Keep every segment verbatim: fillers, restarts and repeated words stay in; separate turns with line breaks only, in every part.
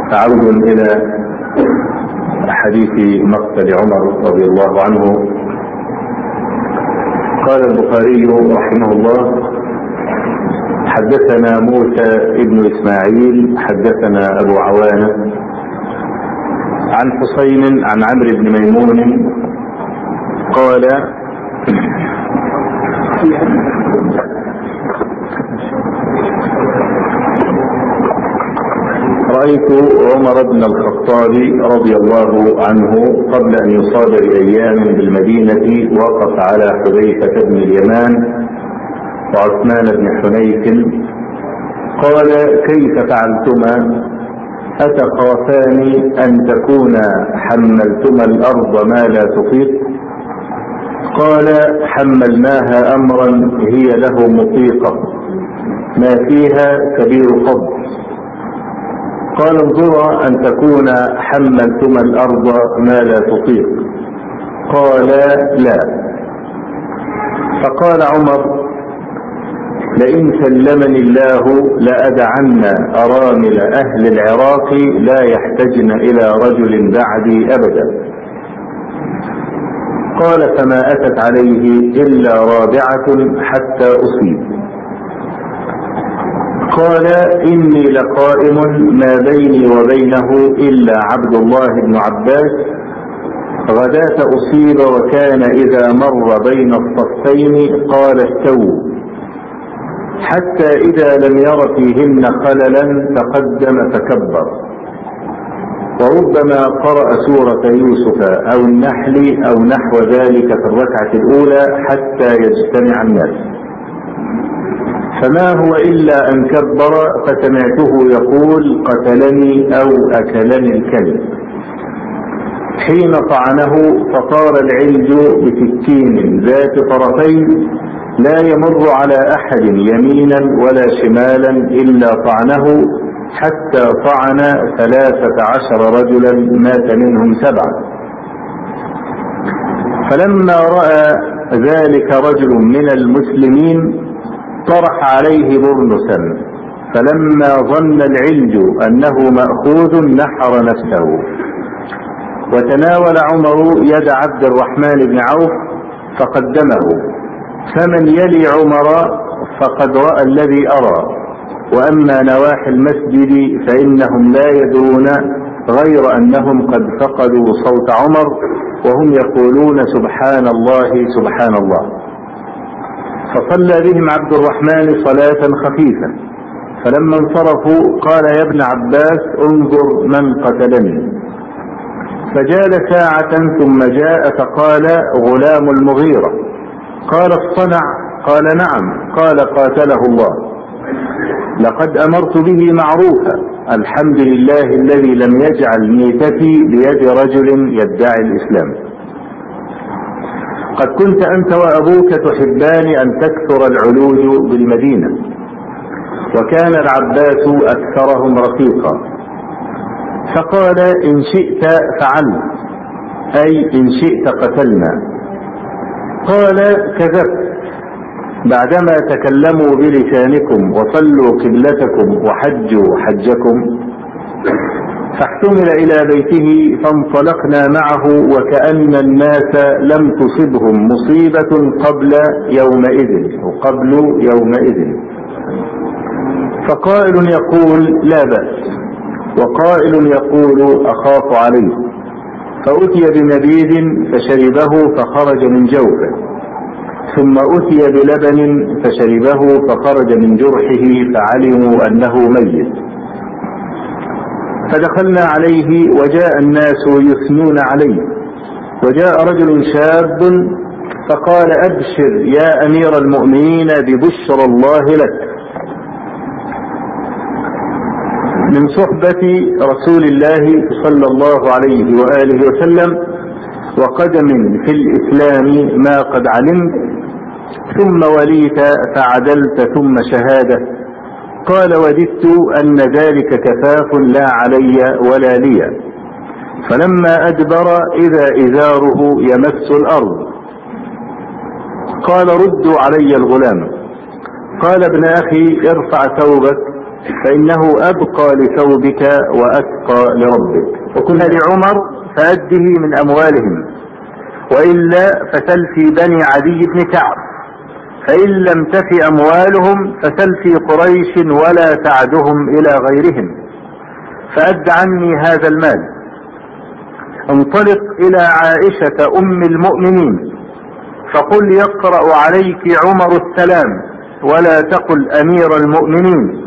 عود إلى حديث مقتل عمر رضي الله عنه. قال البخاري رحمه الله: حدثنا موسى ابن إسماعيل حدثنا أبو عوانة عن حسين عن عمرو بن ميمون قال: رأيت عمر بن الخطاب رضي الله عنه قبل أن يصاب بأيام بالمدينة وقف على حذيفة بن اليمان وعثمان بن حنيف قال: كيف فعلتما؟ أتخافان أن تكونا حملتما الأرض ما لا تطيق؟ قال: حملناها أمرا هي له مطيقة ما فيها كبير فضل. قال: انظرا أن تكونا حملتما الأرض ما لا تطيق. قال: لا. فقال عمر: لئن سلمني الله لأدعن أرامل أهل العراق لا يحتجن إلى رجل بعدي أبدا. قال: فما أتت عليه إلا رابعة حتى أصيب. قال: إني لقائم ما بيني وبينه إلا عبد الله بن عباس، غداة أصيب وكان إذا مر بين الصفين قال: استووا، حتى إذا لم ير فيهن خللا تقدم فكبر، وربما قرأ سورة يوسف أو النحل أو نحو ذلك في الركعة الأولى حتى يجتمع الناس. فما هو إلا أن كبر فسمعته يقول: قتلني أو أكلني الكلب. حين طعنه فطار العلج بسكين ذات طرفين لا يمر على أحد يمينا ولا شمالا إلا طعنه، حتى طعن ثلاثة عشر رجلا مات منهم سبعة. فلما رأى ذلك رجل من المسلمين طرح عليه برنسا، فلما ظن العلج أنه مأخوذ نحر نفسه. وتناول عمر يد عبد الرحمن بن عوف فقدمه: فمن يلي عمر فقد رأى الذي أرى، وأما نواحي المسجد فإنهم لا يدرون غير أنهم قد فقدوا صوت عمر وهم يقولون: سبحان الله سبحان الله. فصلى بهم عبد الرحمن صلاة خفيفة، فلما انصرفوا قال: يا ابن عباس انظر من قتلني. فجال ساعة ثم جاء فقال: غلام المغيرة. قال: الصنع؟ قال: نعم. قال: قاتله الله، لقد أمرت به معروفا، الحمد لله الذي لم يجعل ميتتي بيد رجل يدعي الإسلام. قد كنت أنت وأبوك تحبان أن تكثر العلوج بالمدينة، وكان العباس أكثرهم رفيقا. فقال: إن شئت فعلت، أي إن شئت قتلنا. قال: كذبت، بعدما تكلموا بلسانكم وصلوا قبلتكم وحجوا حجكم. فاحتمل إلى بيته فانطلقنا معه وكأن الناس لم تصبهم مصيبة قبل يومئذ وقبل يومئذ. فقائل يقول: لا بأس، وقائل يقول: أخاف عليه. فأتي بنبيذ فشربه فخرج من جوفه، ثم أتي بلبن فشربه فخرج من جرحه فعلموا أنه ميت. فدخلنا عليه وجاء الناس يثنون عليه، وجاء رجل شاب فقال: أبشر يا أمير المؤمنين ببشرى الله لك، من صحبة رسول الله صلى الله عليه وآله وسلم وقدم في الإسلام ما قد علمت، ثم وليت فعدلت ثم شهادة. قال: وددت أن ذلك كفاف لا علي ولا لي. فلما أدبر إذا إزاره يمس الأرض. قال: ردوا علي الغلام. قال: ابن أخي ارفع ثوبك فإنه أبقى لثوبك وأتقى لربك. وكنا لعمر فأده من أموالهم، وإلا فسل في بني عدي بن كعب، فإن لم تف أموالهم فسل في قريش ولا تعدهم إلى غيرهم، فأد عني هذا المال. انطلق إلى عائشة أم المؤمنين فقل يقرأ عليك عمر السلام ولا تقل أمير المؤمنين،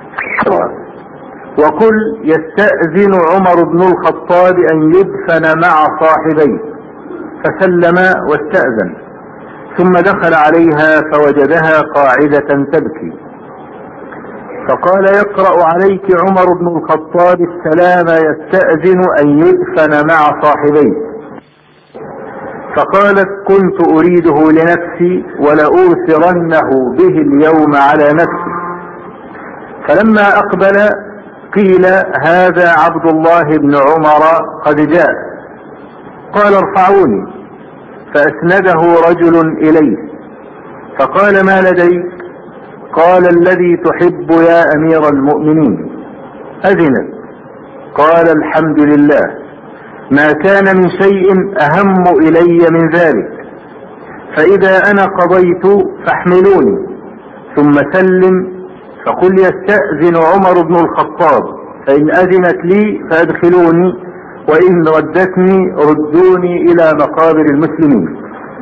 وقل يستأذن عمر بن الخطاب أن يدفن مع صاحبيه، فسلم واستأذن، ثم دخل عليها فوجدها قاعدة تبكي، فقال يقرأ عليك عمر بن الخطاب السلام يستأذن أن يدفن مع صاحبيه. فقالت كنت أريده لنفسي ولأوثرنه به اليوم على نفسي. فلما أقبل قيل هذا عبد الله بن عمر قد جاء. قال ارفعوني، فأسنده رجل إليه فقال ما لديك؟ قال الذي تحب يا أمير المؤمنين. أذنت. قال الحمد لله، ما كان من شيء أهم إلي من ذلك، فإذا أنا قضيت فاحملوني، ثم سلم فقل يستأذن عمر بن الخطاب، فإن أذنت لي فأدخلوني، وإن ردتني ردوني إلى مقابر المسلمين.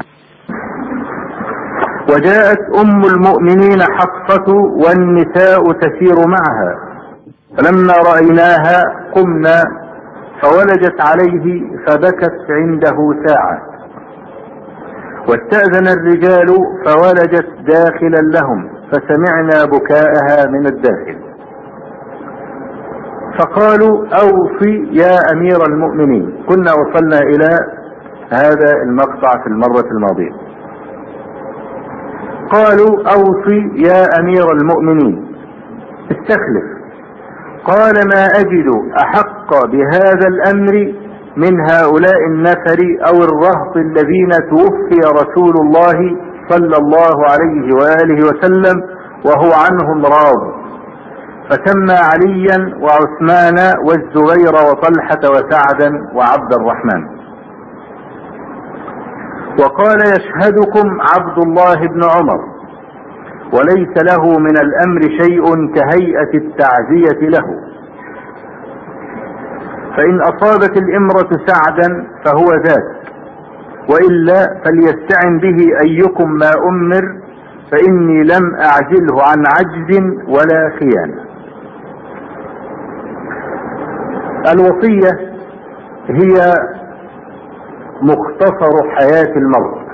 وجاءت أم المؤمنين حفصة والنساء تسير معها، فلما رأيناها قمنا فولجت عليه فبكت عنده ساعة، واستأذن الرجال فولجت داخلا لهم فسمعنا بكاءها من الداخل، فقالوا أوصي يا أمير المؤمنين. كنا وصلنا إلى هذا المقطع في المرة الماضية. قالوا أوصي يا أمير المؤمنين استخلف. قال ما أجد أحق بهذا الأمر من هؤلاء النفر أو الرهط الذين توفي رسول الله صلى الله عليه وآله وسلم وهو عنهم راض، فسمى عليا وعثمان والزبير وطلحة وسعدا وعبد الرحمن، وقال يشهدكم عبد الله بن عمر، وليس له من الأمر شيء كهيئة التعزية له، فإن أصابت الإمرة سعدا فهو ذاك، وإلا فليستعن به أيكم ما أمر، فإني لم أعجله عن عجز ولا خيانة. الوصية هي مختصر حياة المرء.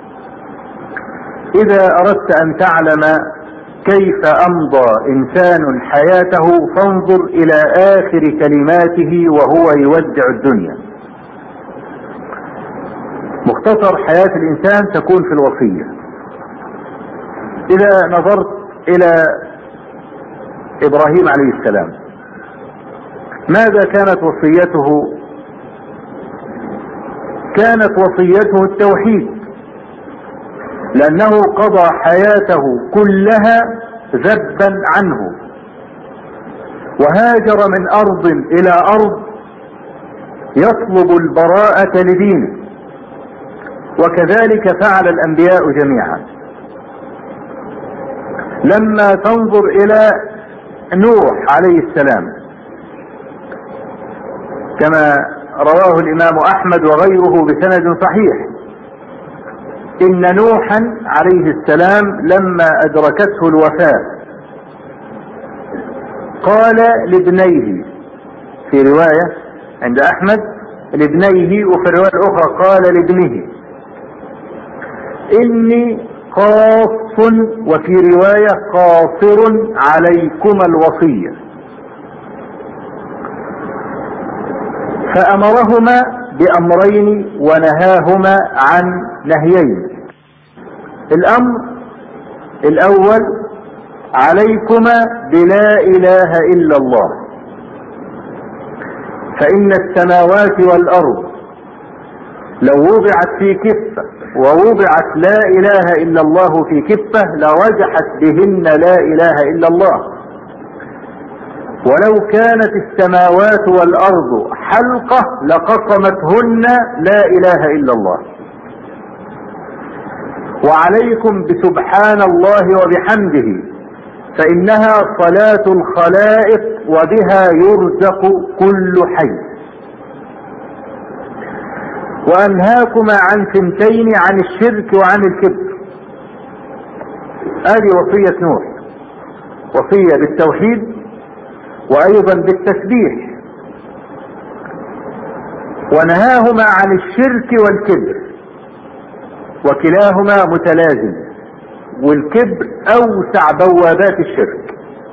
إذا أردت أن تعلم كيف أمضى إنسان حياته فانظر إلى آخر كلماته وهو يودع الدنيا. مختصر حياة الإنسان تكون في الوصية. إذا نظرت إلى إبراهيم عليه السلام ماذا كانت وصيته؟ كانت وصيته التوحيد، لأنه قضى حياته كلها ذبا عنه، وهاجر من أرض إلى أرض يطلب البراءة لدينه، وكذلك فعل الأنبياء جميعا. لما تنظر إلى نوح عليه السلام كما رواه الإمام أحمد وغيره بسند صحيح، إن نوحا عليه السلام لما أدركته الوفاة قال لابنيه، في رواية عند أحمد لابنيه، وفي الرواية الأخرى قال لابنه إني قاص، وفي رواية قاصر عليكما الوصية. فأمرهما بأمرين ونهاهما عن نهيين. الأمر الأول عليكما بلا إله إلا الله، فإن السماوات والأرض لو وضعت في كفة ووضعت لا إله إلا الله في كفة لرجحت بهن لا إله إلا الله، ولو كانت السماوات والأرض حلقة لقسمتهن لا إله إلا الله. وعليكم بسبحان الله وبحمده فإنها صلاة الخلائق وبها يرزق كل حي. وأنهاكما عن ثنتين، عن الشرك وعن الكبر. هذه وصية نوح، وصية بالتوحيد وأيضا بالتسبيح. ونهاهما عن الشرك والكبر، وكلاهما متلازم، والكبر أوسع بوابات الشرك.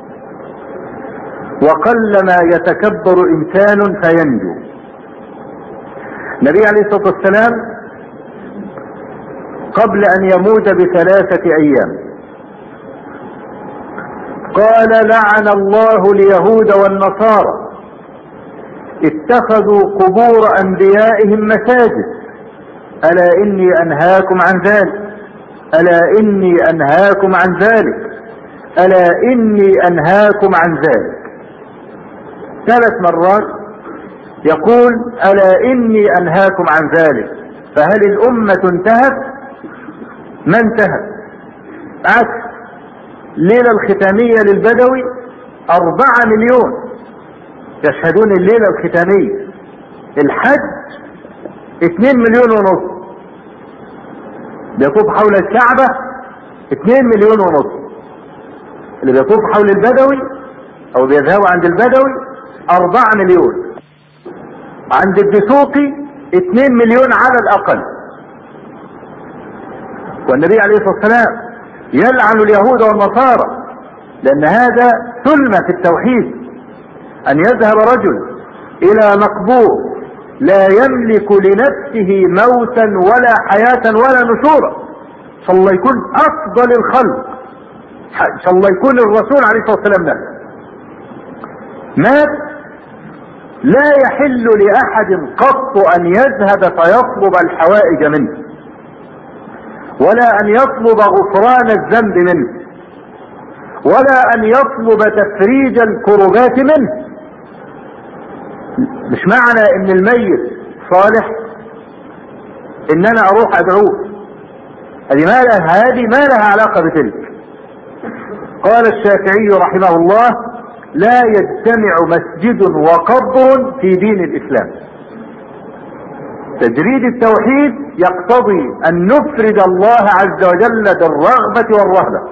وقلما يتكبر إنسان فينجو. النبي عليه الصلاة والسلام قبل أن يموت بثلاثة أيام قال: لعن الله اليهود والنصارى اتخذوا قبور أنبيائهم مساجد، ألا إني أنهاكم عن ذلك، ألا إني أنهاكم عن ذلك، ألا إني أنهاكم عن ذلك. ثلاث مرات يقول: ألا إني أنهاكم عن ذلك. فهل الأمة انتهت؟ ما انتهت. عكس الليلة الختامية للبدوي أربعة مليون يشهدون الليلة الختامية. الحج اثنين مليون ونص بيطوف حول الكعبة، اثنين مليون ونص. اللي بيطوف حول البدوي او بيذهبوا عند البدوي أربعة مليون. عند الدسوقي اثنين مليون على الأقل. والنبي عليه الصلاة والسلام يلعن اليهود والنصارى، لأن هذا ثلمة في التوحيد، أن يذهب رجل إلى مقبور لا يملك لنفسه موتا ولا حياة ولا نشورا، إن شاء الله يكون أفضل الخلق، إن شاء الله يكون الرسول عليه الصلاة والسلام ده مات، لا يحل لأحد قط أن يذهب فيطلب الحوائج منه، ولا أن يطلب غفران الذنب منه، ولا أن يطلب تفريج الكربات منه. مش معنى ان الميت صالح ان انا اروح ادعوه، هذه ما لها هذه ما لها علاقة بتلك. قال الشافعي رحمه الله: لا يجتمع مسجد وقبر في دين الاسلام. تجريد التوحيد يقتضي ان نفرد الله عز وجل بالرغبة والرهبة.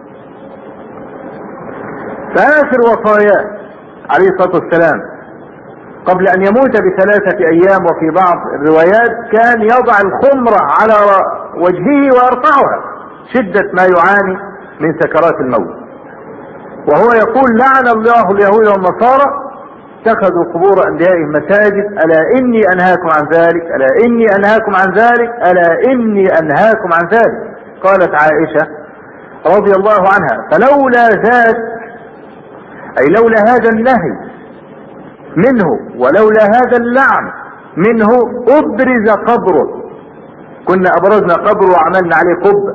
فآخر وصاياه عليه الصلاة والسلام قبل ان يموت بثلاثة ايام، وفي بعض الروايات كان يضع الخمرة على وجهه ويرفعها شدة ما يعاني من سكرات الموت، وهو يقول: لعن الله اليهود والنصارى اتخذوا قبور انبيائهم مساجد، الا اني انهاكم عن ذلك، الا اني انهاكم عن ذلك، الا اني انهاكم عن ذلك. قالت عائشة رضي الله عنها: فلولا ذلك، اي لولا هذا النهي منه ولولا هذا اللعن منه ابرز قبره، كنا ابرزنا قبره وعملنا عليه قبة،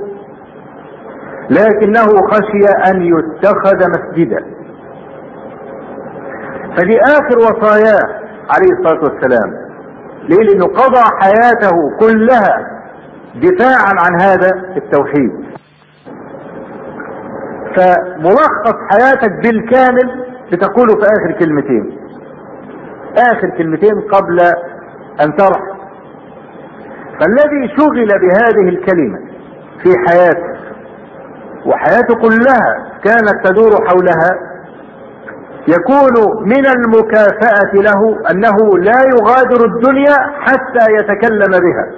لكنه خشي ان يتخذ مسجدا. فدي اخر وصاياه عليه الصلاة والسلام. ليه؟ لانه قضى حياته كلها دفاعا عن هذا التوحيد. فملخص حياتك بالكامل بتقوله في اخر كلمتين، اخر كلمتين قبل ان ترحل. فالذي شغل بهذه الكلمة في حياته وحياته كلها كانت تدور حولها، يكون من المكافأة له انه لا يغادر الدنيا حتى يتكلم بها.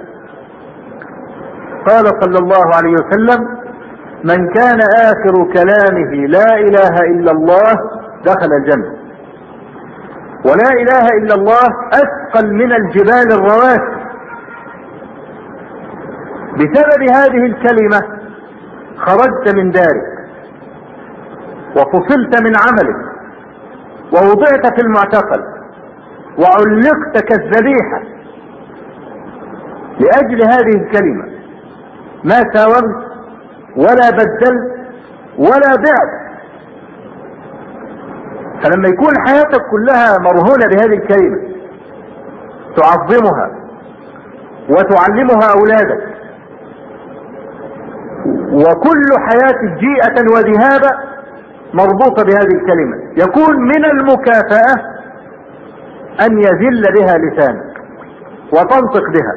قال صلى الله عليه وسلم: من كان اخر كلامه لا اله الا الله دخل الجنة. ولا اله الا الله اثقل من الجبال الرواسي. بسبب هذه الكلمة خرجت من دارك وفصلت من عملك ووضعت في المعتقل وعلقت كالذبيحة لأجل هذه الكلمة. ما ساومت ولا بدلت ولا بعت. فلما يكون حياتك كلها مرهونة بهذه الكلمة تعظمها وتعلمها أولادك، وكل حياتك جيئة وذهابة مربوطة بهذه الكلمة، يكون من المكافأة أن يذل بها لسانك وتنطق بها،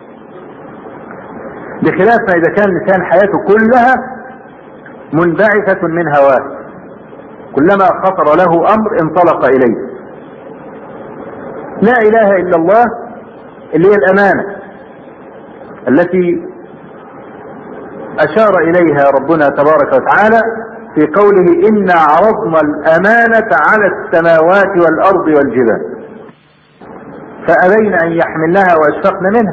بخلاف ما إذا كان لسان حياته كلها منبعثة من هواه، كلما خطر له أمر انطلق إليه. لا إله إلا الله اللي هي الأمانة التي أشار إليها ربنا تبارك وتعالى في قوله إنا عرضنا الأمانة على السماوات والأرض والجبال فأبين أن يحملنها وأشفقن منها.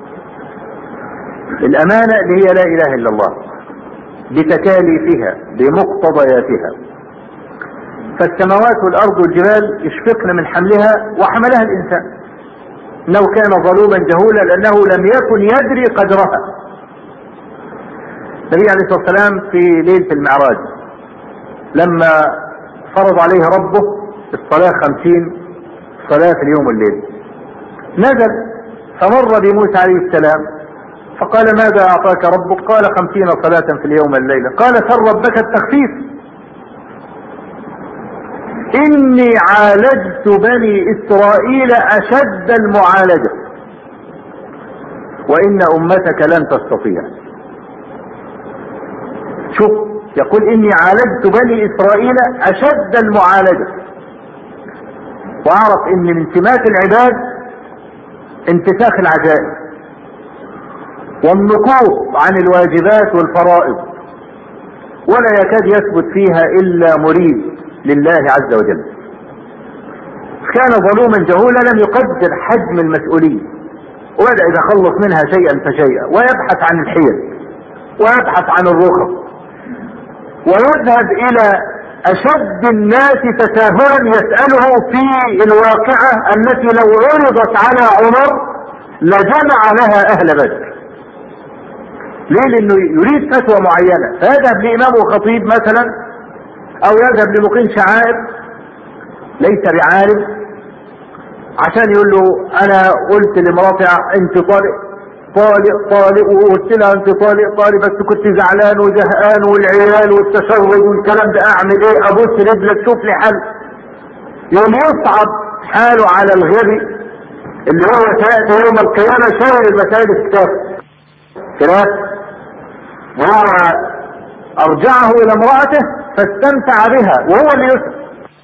الأمانة اللي هي لا إله إلا الله بتكاليفها بمقتضياتها، فالسماوات والأرض والجبال يشفقن من حملها وحملها الإنسان، إنه كان ظلوما جهولا لأنه لم يكن يدري قدرها. النبي عليه الصلاة والسلام في ليلة المعراج لما فرض عليه ربه الصلاة خمسين صلاة في اليوم والليل، نزل فمر بموسى عليه السلام فقال ماذا أعطاك ربك؟ قال خمسين صلاة في اليوم والليلة. قال سر ربك التخفيف، إني عالجت بني إسرائيل أشد المعالجة وإن أمتك لن تستطيع. شوف يقول إني عالجت بني إسرائيل أشد المعالجة، وأعرف إن من سمات العباد انتساخ العجائز والنقوص عن الواجبات والفرائض، ولا يكاد يثبت فيها إلا مريد لله عز وجل. كان ظلوما جهولا لم يقدر حجم المسؤولية، وبدأ يتخلص منها شيئا فشيئا ويبحث عن الحيل ويبحث عن الرخص ويذهب إلى أشد الناس تساهلا يسأله في الواقعة التي لو عرضت على عمر لجمع لها أهل بدر. ليه؟ لأنه يريد فتوى معينة، فيذهب لإمام وخطيب مثلا أو يذهب لمقيم شعائر ليس بعالم عشان يقول له أنا قلت لمراتي أنت طالق طالق طالق وقلت لها أنت طالق طالق بس كنت زعلان وزهقان والعيال والتشرد والكلام ده، أعمل إيه؟ أبص رجلك شوف لي حل. يوم يصعب حاله على الغبي اللي هو سيأتي يوم القيامة شايل المسائل الكتاب كلاس، وهو أرجعه إلى امرأته فاستمتع بها وهو اللي يسأل،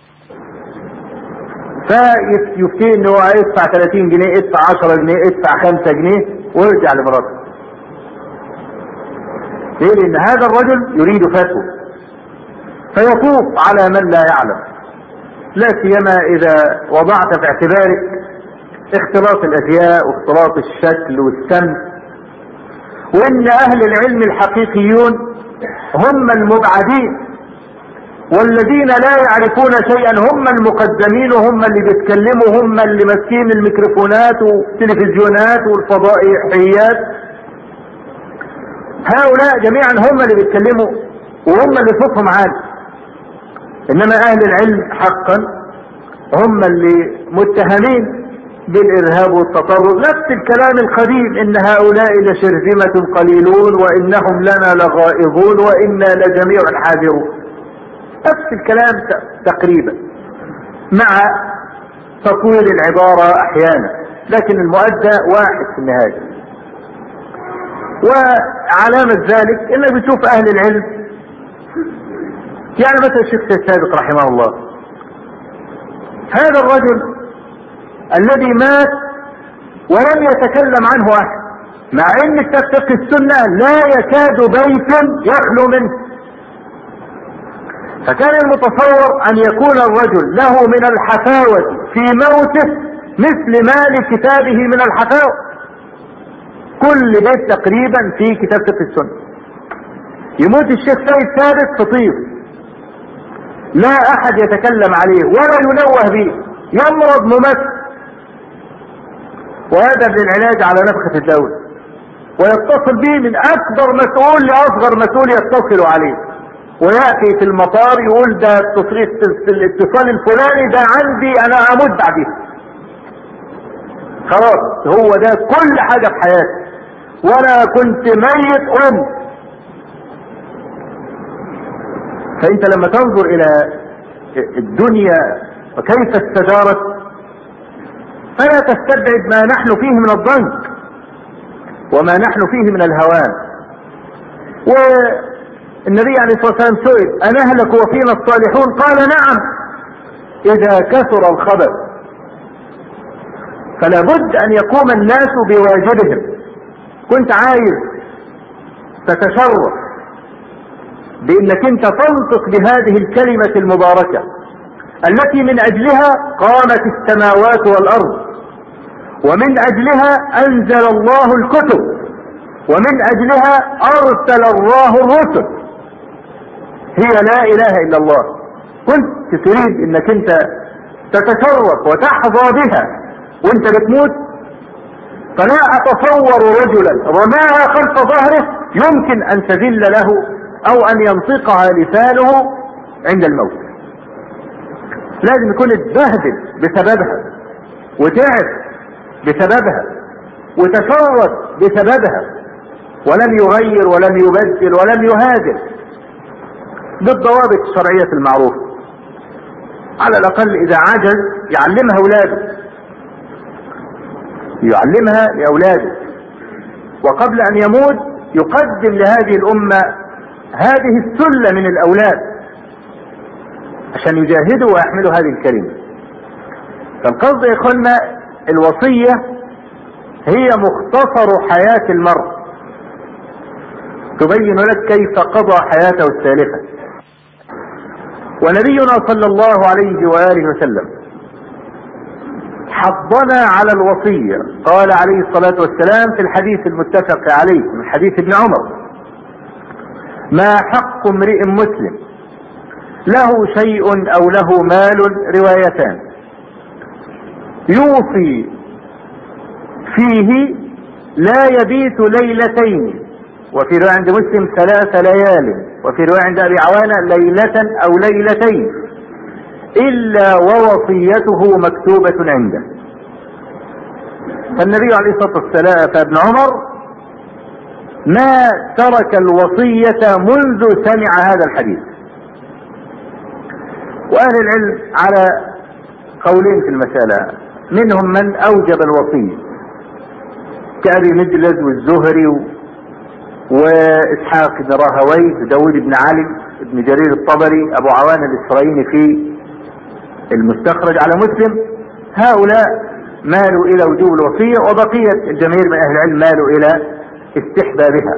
فيفتيه انه يدفع ثلاثين جنيه ادفع عشرة جنيه ادفع خمسة جنيه ويرجع لمراته. ليه؟ لأن هذا الرجل يريد فتوى فيطوف على من لا يعلم، لا سيما إذا وضعت في اعتبارك اختلاط الأزياء واختلاط الشكل والسمت، وإن أهل العلم الحقيقيون هم المبعدين والذين لا يعرفون شيئا هم المقدمين وهم اللي بيتكلموا، هم اللي ماسكين الميكروفونات والتلفزيونات والفضائيات، هؤلاء جميعا هم اللي بيتكلموا وهم اللي صوتهم عالي. انما اهل العلم حقا هم اللي متهمين بالارهاب والتطرف، نفس الكلام القديم ان هؤلاء لشرذمة قليلون وانهم لنا لغائظون وانا لجميع حاذرون، نفس الكلام تقريبا مع تطوير العبارة احيانا، لكن المؤدى واحد في النهاية. وعلامة ذلك انك بتشوف اهل العلم، يعني مثلا الشيخ السابق رحمه الله، هذا الرجل الذي مات ولم يتكلم عنه احد، مع ان تفقه السنة لا يكاد بيت يخلو منه، فكان المتصور ان يكون الرجل له من الحفاوة في موته مثل ما لكتابه من الحفاوة. كل بيت تقريبا في كتاب فقه السنة. يموت الشيخ سيد ثابت فطير لا احد يتكلم عليه ولا ينوه به، يمرض ممثل ويذهب للعلاج على نفخة الدولة ويتصل به من اكبر مسؤول لاصغر مسؤول يتصل عليه، ويأتي في المطار يقول ده الاتصال الفلاني ده عندي انا اموت بعديه. خلاص هو ده كل حاجة في حياتي، وانا كنت ميت ام. فانت لما تنظر الى الدنيا وكيف استدارت فلا تستبعد ما نحن فيه من الضنك وما نحن فيه من الهوان. والنبي عليه الصلاة والسلام سئل أنهلك وفينا الصالحون؟ قال نعم إذا كثر الخبث. فلا بد أن يقوم الناس بواجبهم. كنت عايز تتشرف بأنك أنت تنطق بهذه الكلمة المباركة التي من أجلها قامت السماوات والأرض، ومن أجلها أنزل الله الكتب، ومن أجلها أرسل الله الرسل، هي لا إله إلا الله. كنت تريد أنك أنت تتشرف وتحظى بها وانت بتموت؟ فلا أتصور رجلا رماها خلف ظهره يمكن أن تذل له أو أن ينطقها لسانه عند الموت. لازم يكون اتبهدل بسببها وتعب بسببها وتشرد بسببها، ولم يغير ولم يبدل ولم يهاجر بالضوابط الشرعية المعروفة. على الأقل إذا عجز يعلمها أولاده، يعلمها لأولاده، وقبل أن يموت يقدم لهذه الأمة هذه السلة من الأولاد عشان يجاهدوا ويحملوا هذه الكلمة. فالقصد يا إخوانا الوصية هي مختصر حياة المرء، تبين لك كيف قضى حياته السالفة. ونبينا صلى الله عليه وآله وسلم حضنا على الوصية. قال عليه الصلاة والسلام في الحديث المتفق عليه من حديث ابن عمر: ما حق امرئ مسلم له شيء أو له مال، روايتان، يوصي فيه لا يبيت ليلتين، وفي رواية عند مسلم ثلاث ليال، وفي رواية عند أبي عوانة ليلة أو ليلتين، إلا ووصيته مكتوبة عنده. فالنبي عليه الصلاة والسلام فابن عمر ما ترك الوصية منذ سمع هذا الحديث. وأهل العلم على قولين في المسألة، منهم من أوجب الوصية كأبي مجلد والزهري وإسحاق بن راهويه وداود بن علي بن جرير الطبري أبو عوان الإسرائيلي في المستخرج على مسلم. هؤلاء مالوا إلى وجوب الوصية، وبقية الجماهير من أهل العلم مالوا إلى استحبابها.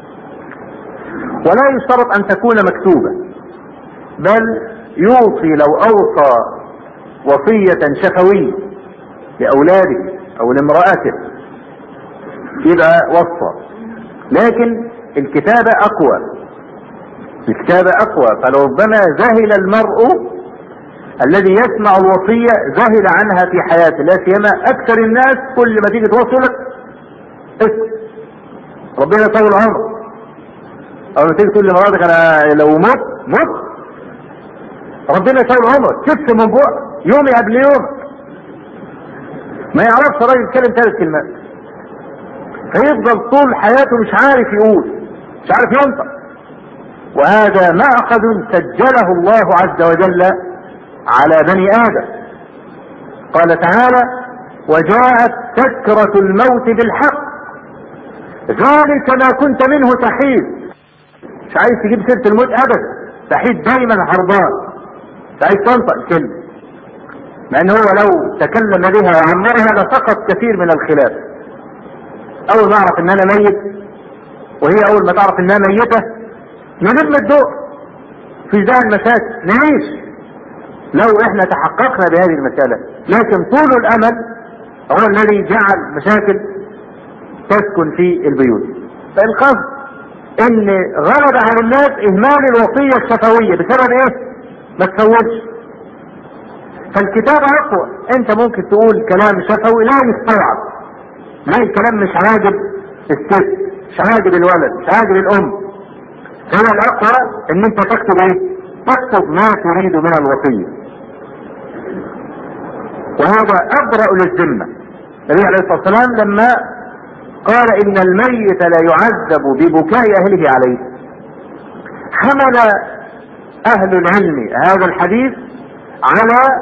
ولا يشترط أن تكون مكتوبة، بل يوصي لو أوصى وصية شفوية لأولاده أو لامرأته يبقى وصى، لكن الكتابة أقوى، الكتابة أقوى. فلربما ذهل المرء الذي يسمع الوصية ذهل عنها في حياته، لا سيما أكثر الناس كل ما تيجي توصي لك اسم ربنا يطول عمرك، أو ما تيجي تقول لمراتك أنا لو مت مت ربنا يطول عمرك، كف من بوع يومي قبل يومك. ما يعرفش راجل يتكلم ثلاث كلمات فيفضل طول حياته مش عارف يقول، مش عارف ينطق. وهذا مأخذ سجله الله عز وجل على بني آدم. قال تعالى: وجاءت سكرة الموت بالحق ذلك ما كنت منه تحيد. مش عايز تجيب سيرة الموت أبدا، تحيد دايما هربان، مش عايز تنطق الكلمة، مع أنه هو لو تكلم بها وعمرها لسقط كثير من الخلاف. أول ما أعرف أن أنا ميت وهي أول ما تعرف أنها ميتة نلم الدور في ذا المشاكل نعيش لو احنا تحققنا بهذه المسألة. لكن طول الأمل هو الذي جعل مشاكل تسكن في البيوت. فالقصد ان غلب على الناس اهمال الوصية الشفوية بسبب ايه؟ ما تسويش. فالكتاب اقوى، انت ممكن تقول كلام شفوي لا يستوعب، لا الكلام مش عاجب الست، مش عاجب الولد، مش عاجب الام، هنا الاقوى ان انت تكتب ايه؟ تكتب ما تريد من الوصية، وهذا ابرأ للذمة. النبي عليه الصلاة والسلام لما قال ان الميت لا يعذب ببكاء اهله عليه، حمل اهل العلم هذا الحديث على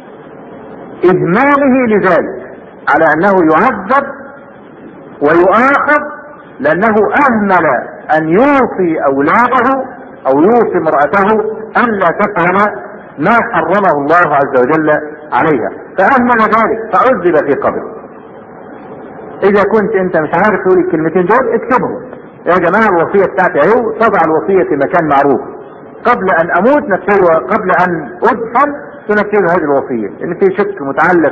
اهماله لذلك، على انه يعذب ويؤاخذ لانه اهمل ان يوصي اولاده او يوصي امرأته ان لا تفعل ما حرمه الله عز وجل عليها، فاهمل ذلك فعذب في قبره. اذا كنت انت مش عارف تقول الكلمتين دول اكتبهم يا جماعة، الوصية بتاعتي اهو، تضع الوصية في مكان معروف، قبل ان اموت نفسه، قبل ان ادفن تنفذ هذه الوصية، ان في شك متعلق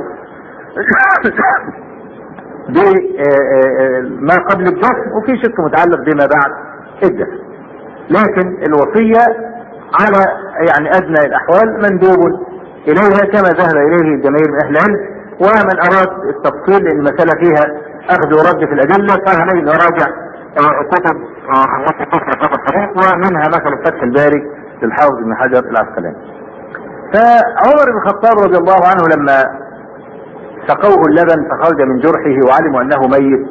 بما قبل الدفن وفي شك متعلق بما بعد الدفن. لكن الوصية على يعني ادنى الاحوال مندوب اليها كما ذهب اليه الجماهير من اهل العلم، ومن اراد التفصيل لان المسألة فيها اخذ ورد في الادلة فعليه نراجع كتب التي تشرح هذا الحديث، ومنها مثلا فتح الباري للحافظ ابن حجر العسقلاني. فعمر بن الخطاب رضي الله عنه لما سقوه اللبن فخرج من جرحه وعلموا انه ميت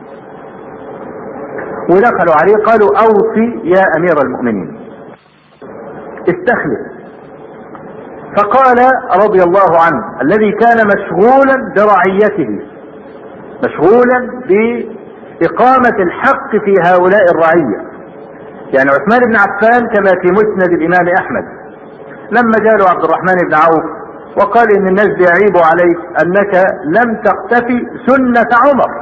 ودخلوا عليه قالوا اوصي يا امير المؤمنين استخلف، فقال رضي الله عنه الذي كان مشغولا برعيته، مشغولا بإقامة الحق في هؤلاء الرعية، يعني عثمان بن عفان كما في مسند الإمام أحمد لما جاء له عبد الرحمن بن عوف وقال إن الناس بيعيبوا عليك أنك لم تقتفي سنة عمر،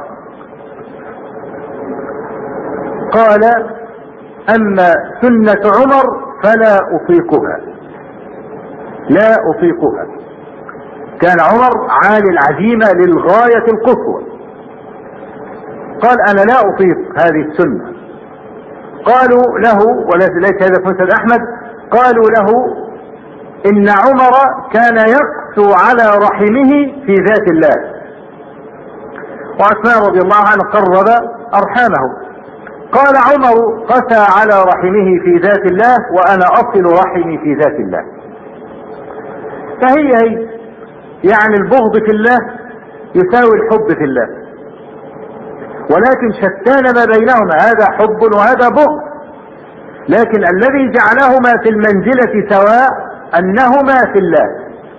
قال أما سنة عمر فلا أطيقها، لا أطيقها. كان عمر عالي العزيمة للغاية القصوى، قال أنا لا أطيق هذه السنة. قالوا له، وليس هذا في مسند أحمد، قالوا له إن عمر كان يقسو على رحمه في ذات الله، وعثمان رضي الله عنه قرب أرحامه. قال عمر قسى على رحمه في ذات الله وأنا أصل رحمي في ذات الله. فهي هي يعني البغض في الله يساوي الحب في الله، ولكن شتان ما بينهما، هذا حب وهذا بغض، لكن الذي جعلهما في المنزلة سواء أنهما في الله،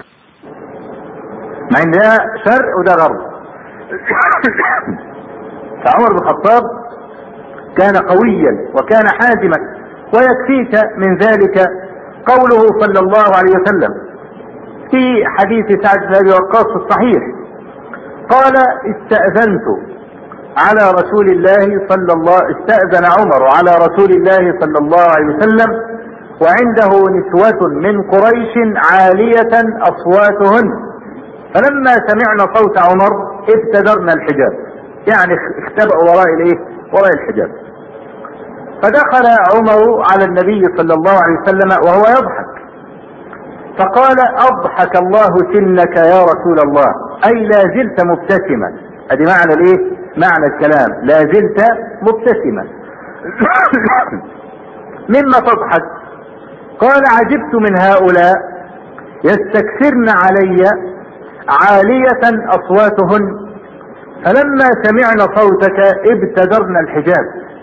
مع ان ده شرق وده غرب. فعمر بن الخطاب كان قويا وكان حازما، ويكفيك من ذلك قوله صلى الله عليه وسلم في حديث سعد بن ابي وقاص الصحيح قال استأذنت على رسول الله صلى الله استأذن عمر على رسول الله صلى الله عليه وسلم وعنده نسوة من قريش عالية أصواتهن، فلما سمعنا صوت عمر ابتدرنا الحجاب، يعني اختبأوا وراء الايه؟ وراء الحجاب. فدخل عمر على النبي صلى الله عليه وسلم وهو يضحك، فقال اضحك الله سنك يا رسول الله، اي لا زلت مبتسما. ادي معنى الايه؟ معنى الكلام، لا زلت مبتسما. مما تضحك؟ قال عجبت من هؤلاء يستكثرن علي عالية اصواتهن، فلما سمعنا صوتك ابتدرنا الحجاب.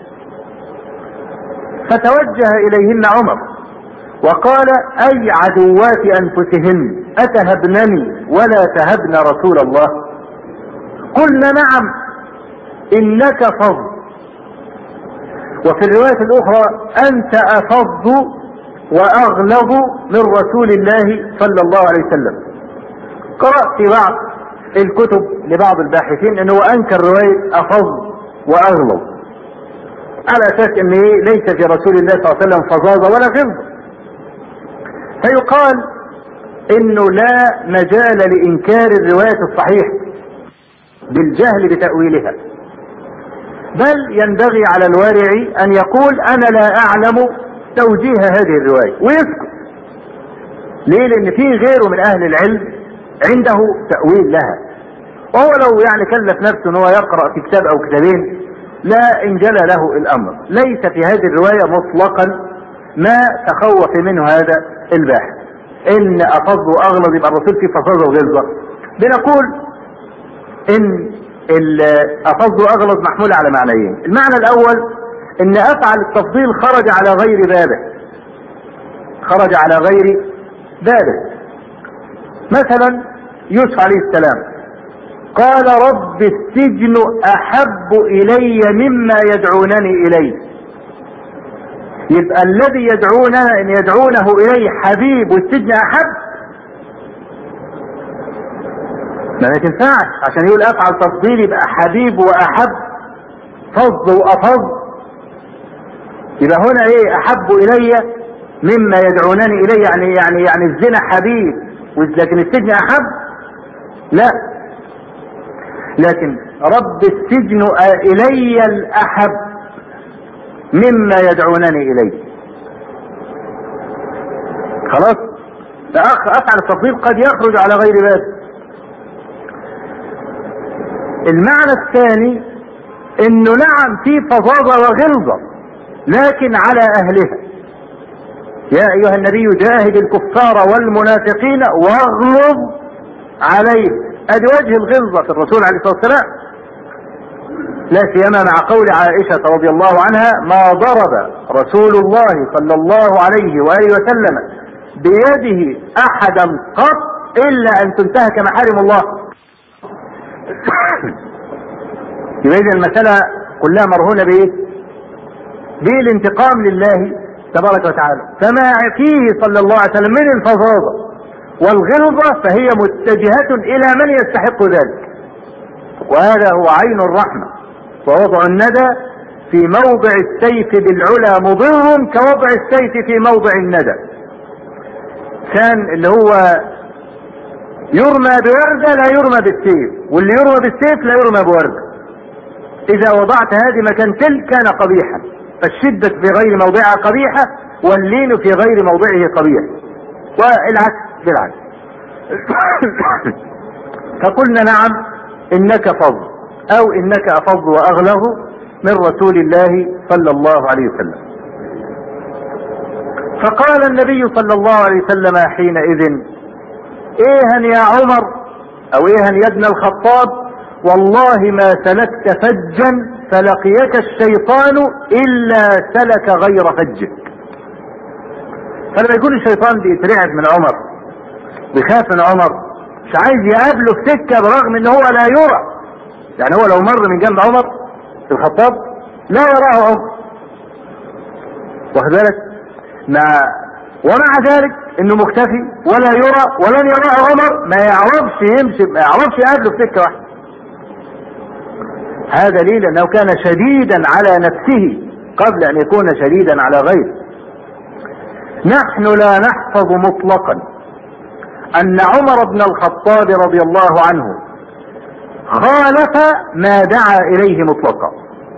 فتوجه اليهن عمر وقال اي عدوات انفسهن اتهبنني ولا تهبن رسول الله؟ قلنا نعم انك فظ، وفي الرواية الاخرى انت افظ واغلظ من رسول الله صلى الله عليه وسلم. قرأت في بعض الكتب لبعض الباحثين انه انكر رواية افظ واغلظ على اساس ان ليس في رسول الله صلى الله عليه وسلم فظاظة ولا غلظة، فيقال انه لا مجال لانكار الرواية الصحيحة بالجهل بتأويلها، بل ينبغي على الورع ان يقول انا لا اعلم توجيه هذه الرواية ويسكت. ليه؟ لان في غيره من اهل العلم عنده تأويل لها، وهو لو يعني كلف نفسه ان هو يقرأ في كتاب او كتابين لا انجلى له الامر. ليس في هذه الرواية مطلقا ما تخوف منه هذا الباحث. ان افظ واغلظ يبقى الرسول فيه فظاظه وغلظه. بنقول ان الافظ واغلظ محمول على معنيين. المعنى الاول ان افعل التفضيل خرج على غير بابه، خرج على غير بابه. مثلا يوسف عليه السلام قال رب السجن احب الي مما يدعونني اليه. يبقى الذي يدعونه ان يدعونه اليه حبيب والسجن احب، ما تنفعش عشان يقول افعل تفضيل يبقى حبيب واحب، فظ وافظ. يبقى هنا ايه؟ احب الي مما يدعونني اليه، يعني يعني يعني الزنا حبيب لكن السجن احب؟ لا، لكن رب السجن الي الاحب مما يدعونني اليه. خلاص، افعل التفضيل قد يخرج على غير باب. المعنى الثاني انه نعم في فظاظة وغلظة لكن على اهلها. يا ايها النبي جاهد الكفار والمنافقين واغلظ عليه. ادي وجه الغلظة في الرسول عليه الصلاة والسلام، لا سيما مع قول عائشة رضي الله عنها ما ضرب رسول الله صلى الله عليه وآله وسلم بيده احدا قط الا ان تنتهك محارم الله. يبقى إذن المسألة كلها مرهونة بايه؟ بالانتقام لله تبارك وتعالى. فما فيه صلى الله عليه وسلم من الفظاظة والغلظة فهي متجهة الى من يستحق ذلك، وهذا هو عين الرحمة. ووضع الندى في موضع السيف بالعلا مضر كوضع السيف في موضع الندى. كان اللي هو يرمى بوردة لا يرمى بالسيف، واللي يرمى بالسيف لا يرمى بوردة. اذا وضعت هذه مكان تلك كان قبيحا، فالشدة في غير موضعها قبيحة واللين في غير موضعه قبيح، والعكس بالعكس. فقلنا نعم انك فظ او انك افظ واغلظ من رسول الله صلى الله عليه وسلم. فقال النبي صلى الله عليه وسلم حينئذ ايها يا عمر او ايها يا ابن الخطاب والله ما سلكت فجا فلقيك الشيطان الا سلك غير فجك. فلما يكون الشيطان بيترعب من عمر، بيخاف من عمر، مش عايز يقابله في سكه برغم ان هو لا يرى. يعني هو لو مر من جنب عمر بن الخطاب لا يراه عمر، واخد بالك؟ مع ومع ذلك انه مختفي ولا يرى ولن يراه عمر، ما يعرفش يمشي، ما يعرفش يقابله في سكه واحده. هذا ليه؟ لانه كان شديدا على نفسه قبل ان يكون شديدا على غيره. نحن لا نحفظ مطلقا ان عمر بن الخطاب رضي الله عنه خالف ما دعا اليه مطلقا،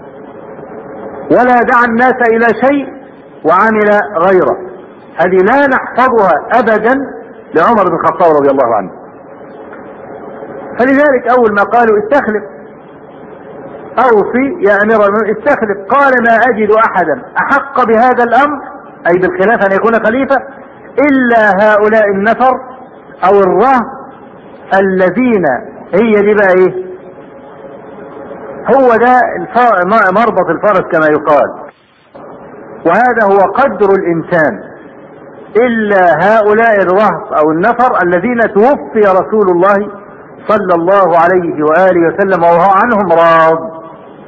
ولا دعا الناس الى شيء وعمل غيره. هذه لا نحفظها ابدا لعمر بن الخطاب رضي الله عنه. فلذلك اول ما قالوا استخلف اوصي يا امير المؤمنين استخلف، قال ما اجد احدا احق بهذا الامر اي بالخلافه ان يكون خليفه الا هؤلاء النفر او الرهط الذين هي دي بقى ايه؟ هو ده مربط الفرس كما يقال، وهذا هو قدر الانسان. الا هؤلاء الرهط او النفر الذين توفي رسول الله صلى الله عليه واله وسلم وهو عنهم راض.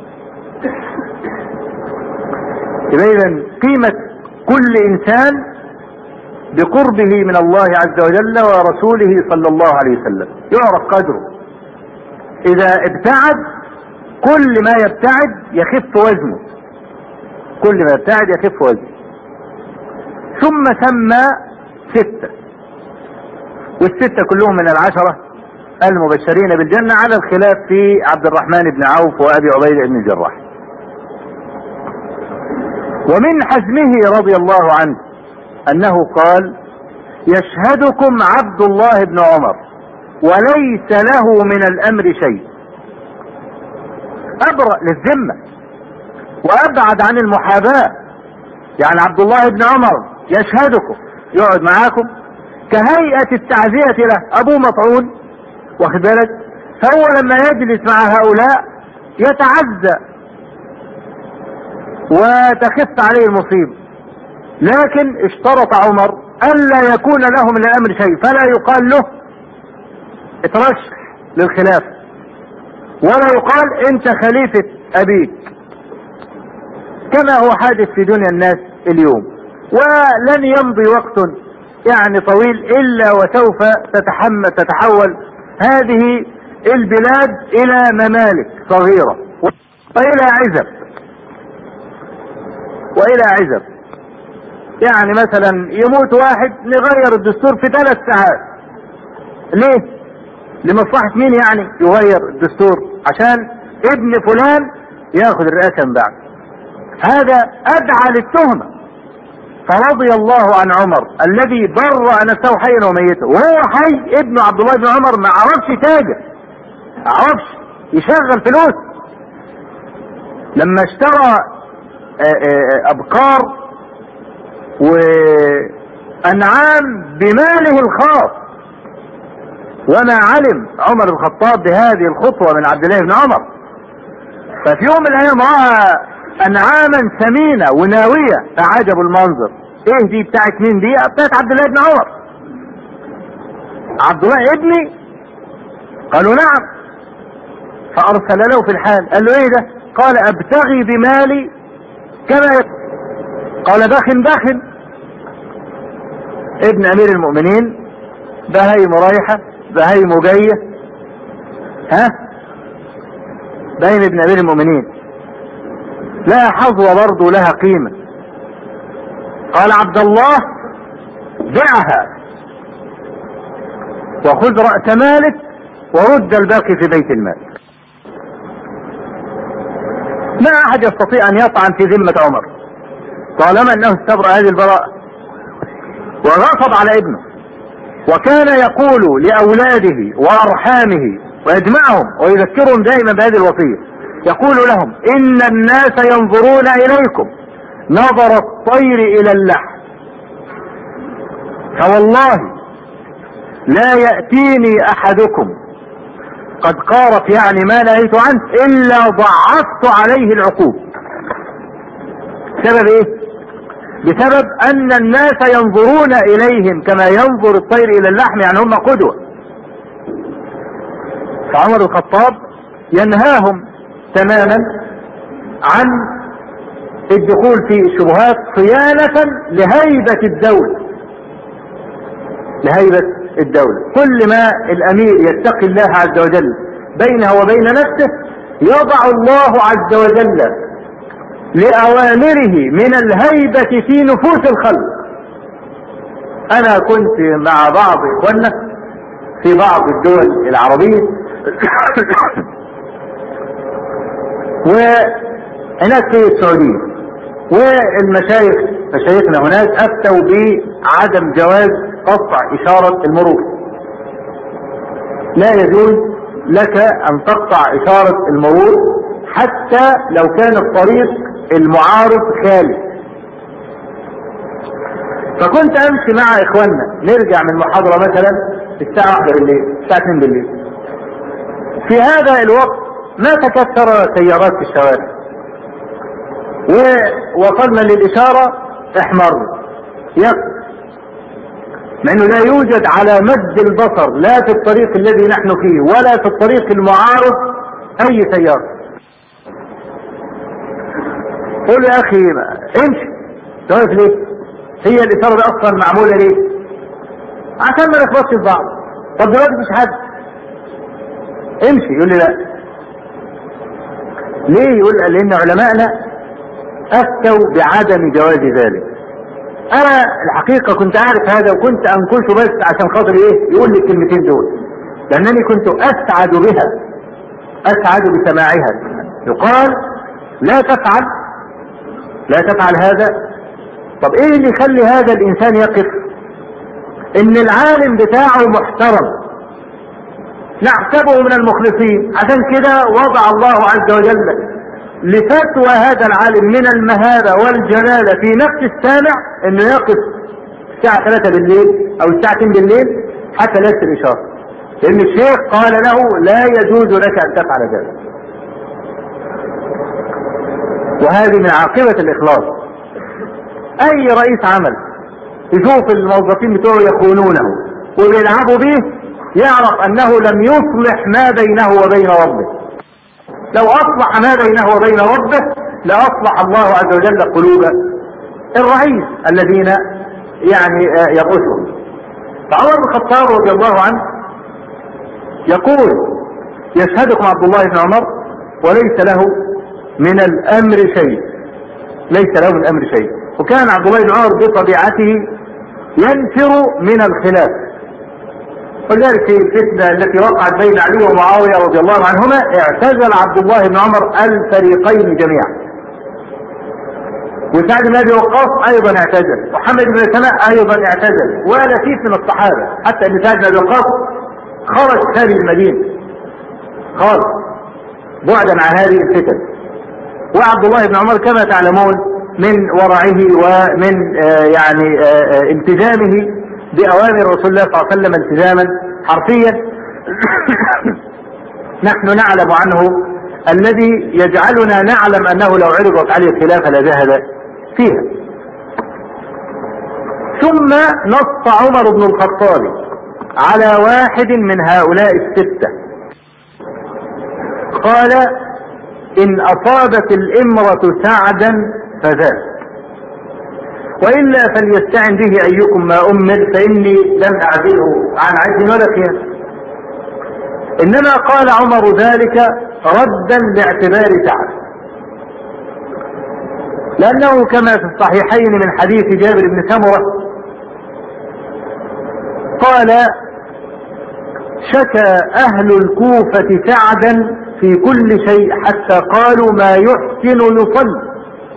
اذا قيمة كل انسان بقربه من الله عز وجل ورسوله صلى الله عليه وسلم يعرف قدره. اذا ابتعد كل ما يبتعد يخف وزنه، كل ما يبتعد يخف وزنه. ثم سمى ستة، والستة كلهم من العشرة المبشرين بالجنة على الخلاف في عبد الرحمن بن عوف وابي عبيدة بن الجراح. ومن حزمه رضي الله عنه انه قال يشهدكم عبد الله بن عمر وليس له من الامر شيء. ابرأ للذمة وابعد عن المحاباة. يعني عبد الله بن عمر
يشهدكم، يقعد معاكم كهيئة التعزية له. أبوه مطعون واخد بالك، فهو لما يجلس مع هؤلاء يتعزى وتخف عليه المصيبة. لكن اشترط عمر ألا يكون له من الأمر شيء، فلا يقال له اترشح للخلافة، ولا يقال انت خليفة أبيك كما هو حادث في دنيا الناس اليوم. ولن يمضي وقت يعني طويل إلا وسوف تتحمل تتحول هذه البلاد إلى ممالك صغيرة وإلى عزب وإلى عزب. يعني مثلا يموت واحد نغير الدستور في ثلاث ساعات. ليه؟ لمصلحة مين يعني يغير الدستور؟ عشان ابن فلان ياخذ الرئاسة من بعد. هذا أدعى للتهمة. فرضي الله عن عمر الذي برأ نفسه حيا وميتا، وهو حي ابن عبد الله بن عمر ما عرفش تاجر، ما عرفش يشغل فلوس. لما اشترى أبقار وأنعام بماله الخاص، وما علم عمر بن الخطاب بهذه الخطوة من عبد الله بن عمر. ففي يوم من الأيام رأى أنعاما ثمينة وناوية فعجب المنظر. ايه دي بتاعت مين؟ دي بتاعت عبد الله بن عمر. عبد الله ابني؟ قالوا نعم. فأرسل له في الحال، قال له ايه ده؟ قال ابتغي بمالي كما يبقى. قال بخ بخ. ابن امير المؤمنين، بهيم رايحة بهيم جاية، ها بين ابن امير المؤمنين لها حظوة برضه لها قيمة. قال عبد الله بيعها وخذ رأس مالك ورد الباقي في بيت المال. ما احد يستطيع ان يطعن في ذمة عمر طالما انه استبرأ هذه البراءة وغصب على ابنه. وكان يقول لأولاده وأرحامه ويجمعهم ويذكرهم دائما بهذه الوصية، يقول لهم إن الناس ينظرون إليكم نظر الطير إلى اللحم، فوالله لا يأتيني أحدكم قد قارف يعني ما نهيت عنه إلا ضعفت عليه العقوب. سبب إيه؟ بسبب أن الناس ينظرون إليهم كما ينظر الطير إلى اللحم، يعني هم قدوة. فعمر الخطاب ينهاهم تماما عن الدخول في الشبهات صيانة لهيبة الدولة، لهيبة الدولة. كل ما الأمير يتقي الله عز وجل بينه وبين نفسه يضع الله عز وجل لأوامره من الهيبة في نفوس الخلق. أنا كنت مع بعض إخواننا في بعض الدول العربية وهناك في السعودية، والمشايخ مشايخنا هناك أفتوا بعدم جواز قطع إشارة المرور. لا يجوز لك أن تقطع إشارة المرور حتى لو كان الطريق المعارض خالي. فكنت امشي مع اخواننا نرجع من محاضرة مثلا الساعة واحدة بالليل، الساعة اتنين بالليل. في هذا الوقت ما تكثر سيارات في الشوارع، ووصلنا للإشارة احمر يقف، مع انه لا يوجد على مد البصر لا في الطريق الذي نحن فيه ولا في الطريق المعارض اي سيارة. قول يا اخي امشي، تعرف ليه؟ هي الاشارة دي اصلا معمولة ليه؟ عشان ما نخبطش في بعض. طب دلوقتي مفيش حد، امشي. يقول لي لا. ليه؟ يقول لان علماءنا افتوا بعدم جواز ذلك. انا الحقيقة كنت اعرف هذا وكنت انكشه بس عشان خاطر ايه؟ يقول لي الكلمتين دول، لانني كنت اسعد بها، اسعد بسماعها. يقال لا تفعل لا تفعل هذا. طب ايه اللي يخلي هذا الانسان يقف؟ ان العالم بتاعه محترم نحسبه من المخلصين، عشان كده وضع الله عز وجل لفتوى هذا العالم من المهابة والجلالة في نفس السامع انه يقف الساعة ثلاثة بالليل أو الساعة اثنين بالليل حتى لا يرسل إشارة، لأن الشيخ قال له لا يجوز لك أن تفعل ذلك. وهذه من عاقبة الإخلاص. أي رئيس عمل يشوف الموظفين بتوعه يخونونه ويلعبوا به، يعرف أنه لم يصلح ما بينه وبين ربه. لو أصلح ما بينه وبين ربه لأصلح الله عز وجل قلوب الرعية الذين يعني يرؤسهم. فعمر بن الخطاب رضي الله عنه يقول يشهدكم عبد الله بن عمر وليس له من الأمر شيء، ليس له من الأمر شيء. وكان عبد الله بن عمر بطبيعته ينفر من الخلاف، ولذلك في الفتنة التي وقعت بين علي ومعاوية رضي الله عنهما اعتزل عبد الله بن عمر الفريقين جميعا، وسعد بن ابي وقاص ايضا اعتزل، محمد بن سماء ايضا اعتزل، ولكثير من الصحابة، حتى ان سعد بن ابي وقاص خرج خارج المدينة خالص بعدا عن هذه الفتن. وعبد الله بن عمر كما تعلمون من ورعه ومن آه يعني آه التزامه بأوامر رسول الله صلى الله عليه وسلم التزاما حرفيا نحن نعلم عنه الذي يجعلنا نعلم أنه لو عرضت عليه الخلافة لجاهد فيها. ثم نص عمر بن الخطاب على واحد من هؤلاء الستة قال إن أصابت الإمرة سعدا فذاك، وإلا فليستعن به أيكم ما أمر فإني لم أعزله عن عز ولا خيانة. إنما قال عمر ذلك ردا لاعتبار سعد، لأنه كما في الصحيحين من حديث جابر بن سمرة قال شكى أهل الكوفة سعدا في كل شيء حتى قالوا ما يحسن يصلي.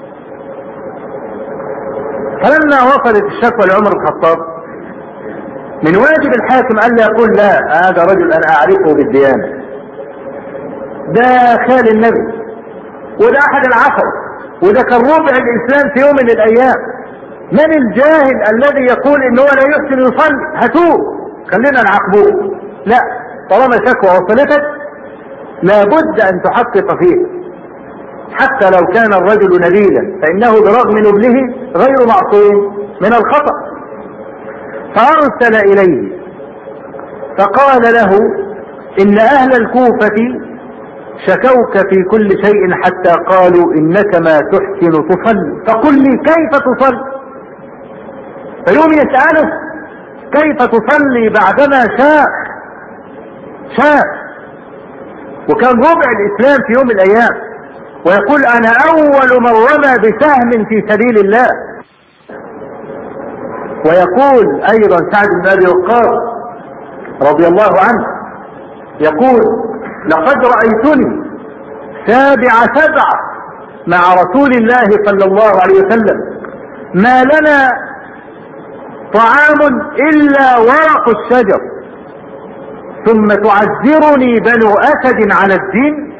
فلما وصلت الشكوى لعمر بن الخطاب من واجب الحاكم ألا يقول لا هذا رجل أنا أعرفه بالديانة، ده خال النبي وده أحد العشر وده كان ربع الإسلام في يوم من الأيام، من الجاهل الذي يقول إنه لا يحسن يصلي هاتوه خلينا نعاقبوه؟ لا، طالما شكوى وصلتك لابد أن تحقق فيه، حتى لو كان الرجل نبيلا فإنه برغم نبله غير معصوم من الخطأ. فأرسل إليه فقال له إن أهل الكوفة شكوك في كل شيء حتى قالوا إنك ما تحسن تصلي، فقل لي كيف تصلي؟ فيوم يسأله كيف تصلي بعدما شاء شاء وكان ربع الإسلام في يوم من الأيام، ويقول أنا أول من رمى بسهم في سبيل الله. ويقول أيضا سعد بن أبي وقاص رضي الله عنه يقول لقد رأيتني سابع سبعة مع رسول الله صلى الله عليه وسلم ما لنا طعام إلا ورق الشجر، ثم تعذرني بنو أسد على الدين.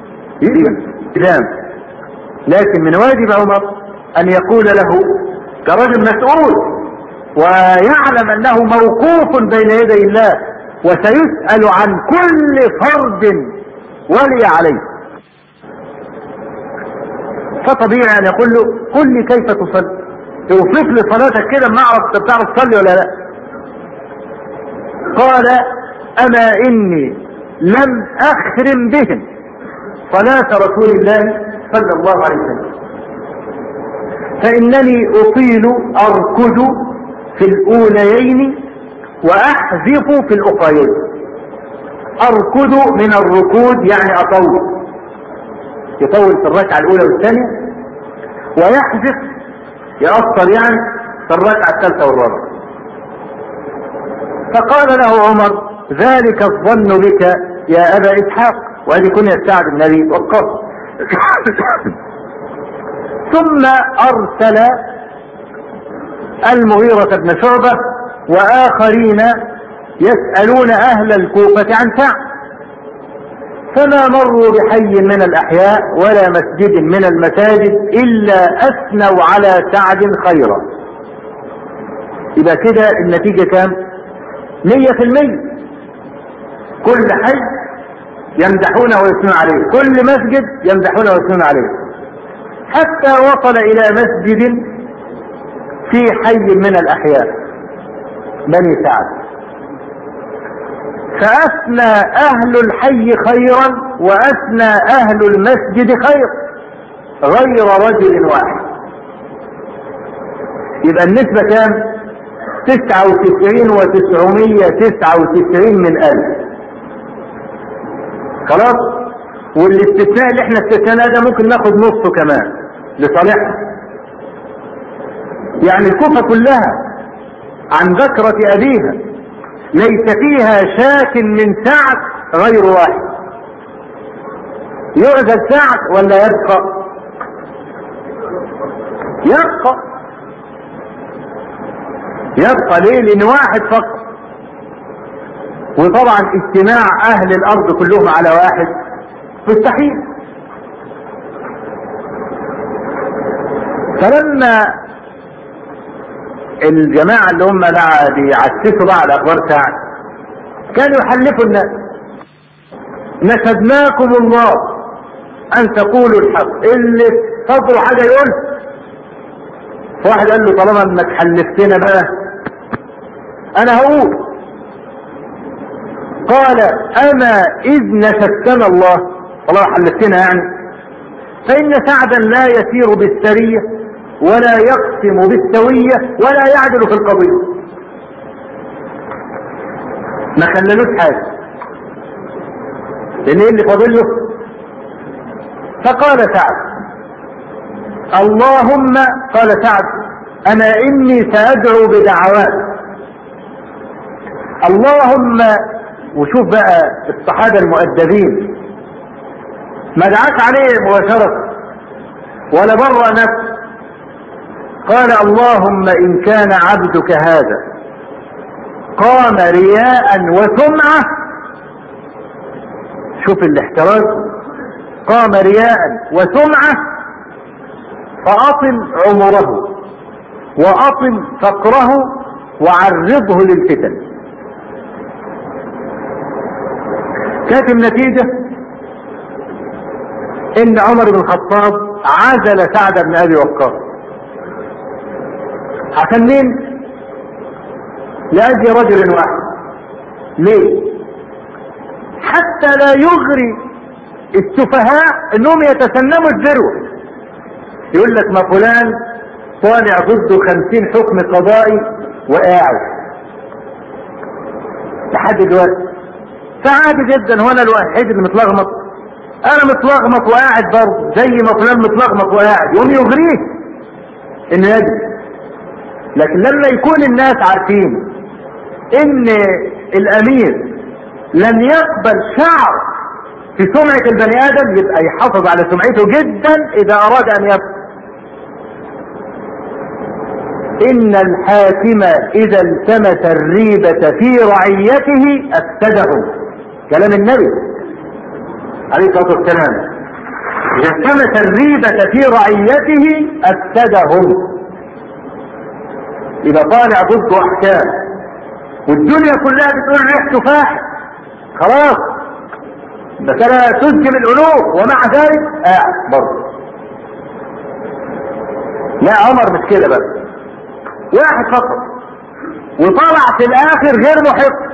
لكن من واجب عمر أن يقول له كرجل مسؤول ويعلم أنه موقوف بين يدي الله وسيسأل عن كل فرد ولي عليه، فطبيعي أن يقول له قل لي كيف تصلي، يوصف لي صلاتك كده ما أعرف أنت بتعرف تصلي ولا لا. قال أما إني لم أخرم بهم صلاة رسول الله صلى الله عليه وسلم، فإنني أطيل أركض في الأوليين وأحذف في الأخرين. أركض من الركود يعني أطول، يطول في الركعة الأولى والثانية، ويحذف يأثر يعني في الركعة الثالثة والرابعة. فقال له عمر ذلك الظن بك يا أبا إسحاق، وهذه كنية سعد بن أبي وقاص. ثم أرسل المغيرة بن شعبة وآخرين يسألون أهل الكوفة عن سعد، فما مروا بحي من الأحياء ولا مسجد من المساجد إلا أثنوا على سعد خيرا. يبقى كده النتيجة كام؟ مية في المية. كل حي يمدحون ويثنون عليه، كل مسجد يمدحون ويثنون عليه، حتى وصل الى مسجد في حي من الاحياء بني سعد، فاثنى اهل الحي خيرا واثنى اهل المسجد خير غير رجل واحد. يبقى النسبة كام؟ تسعة وتسعين وتسعمية تسعة وتسعين من ألف. خلاص؟ والاستثناء اللي احنا استثناء ده ممكن ناخد نصه كمان لصالحنا. يعني الكوفة كلها عن ذكرة أبيها ليس فيها شاك من سعد غير واحد. يعزل سعد ولا يبقى؟ يبقى يبقى ليه؟ لان واحد فقط. وطبعا اجتماع اهل الارض كلهم على واحد مستحيل. فلما الجماعة اللي هم بيعسسوا بقى على اخبار سعد كانوا يحلفوا الناس: نشدناكم الله ان تقولوا الحق، اللي صدروا حاجة يقول. فواحد قال له: طالما انك حلفتنا بقى انا هقول. قال: اما اذ نشدتنا الله، والله حلفتنا يعني، فان سعدا لا يسير بالسرية ولا يقسم بالسوية ولا يعدل في القضية. ما خللوش حاجة، لان ايه اللي فاضل له؟ فقال سعد: اللهم، قال سعد: انا اني سادعو بدعوات. اللهم، وشوف بقى الصحابة المؤدبين، ما دعاش عليه مباشرة ولا برأ نفسه. قال: اللهم ان كان عبدك هذا قام رياء وسمعة، شوف الاحتراز، قام رياء وسمعة، فأطل عمره وأطل فقره وعرضه للفتن. كانت النتيجة ان عمر بن الخطاب عزل سعد بن ابي وقاص. عشان مين؟ لأجل رجل واحد. ليه؟ حتى لا يغري السفهاء انهم يتسنموا الذروة. يقول لك: ما فلان طالع ضده خمسين حكم قضائي وقاعد لحد دلوقتي، فعادي جدا. هو انا الوحيد اللي متلخبط؟ انا متلخبط وقاعد برضه زي ما فلان متلخبط وقاعد. يقوم يغريه انه يجري. لكن لما يكون الناس عارفين ان الامير لن يقبل شعر في سمعة البني ادم، يبقى يحافظ على سمعته جدا اذا اراد ان يبقى. ان الحاكم اذا التمس الريبة في رعيته افسدهم. كلام النبي عليه الصلاة والسلام: اذا التمس الريبة في رعيته افسدهم. اذا طالع ضده احكام والدنيا كلها بتقول ريحته فاحش، خلاص بس انا تسجم القلوب، ومع ذلك قاعد برضه. لا، عمر مش كده بس، واحد فقط، وطلع في الاخر غير محق.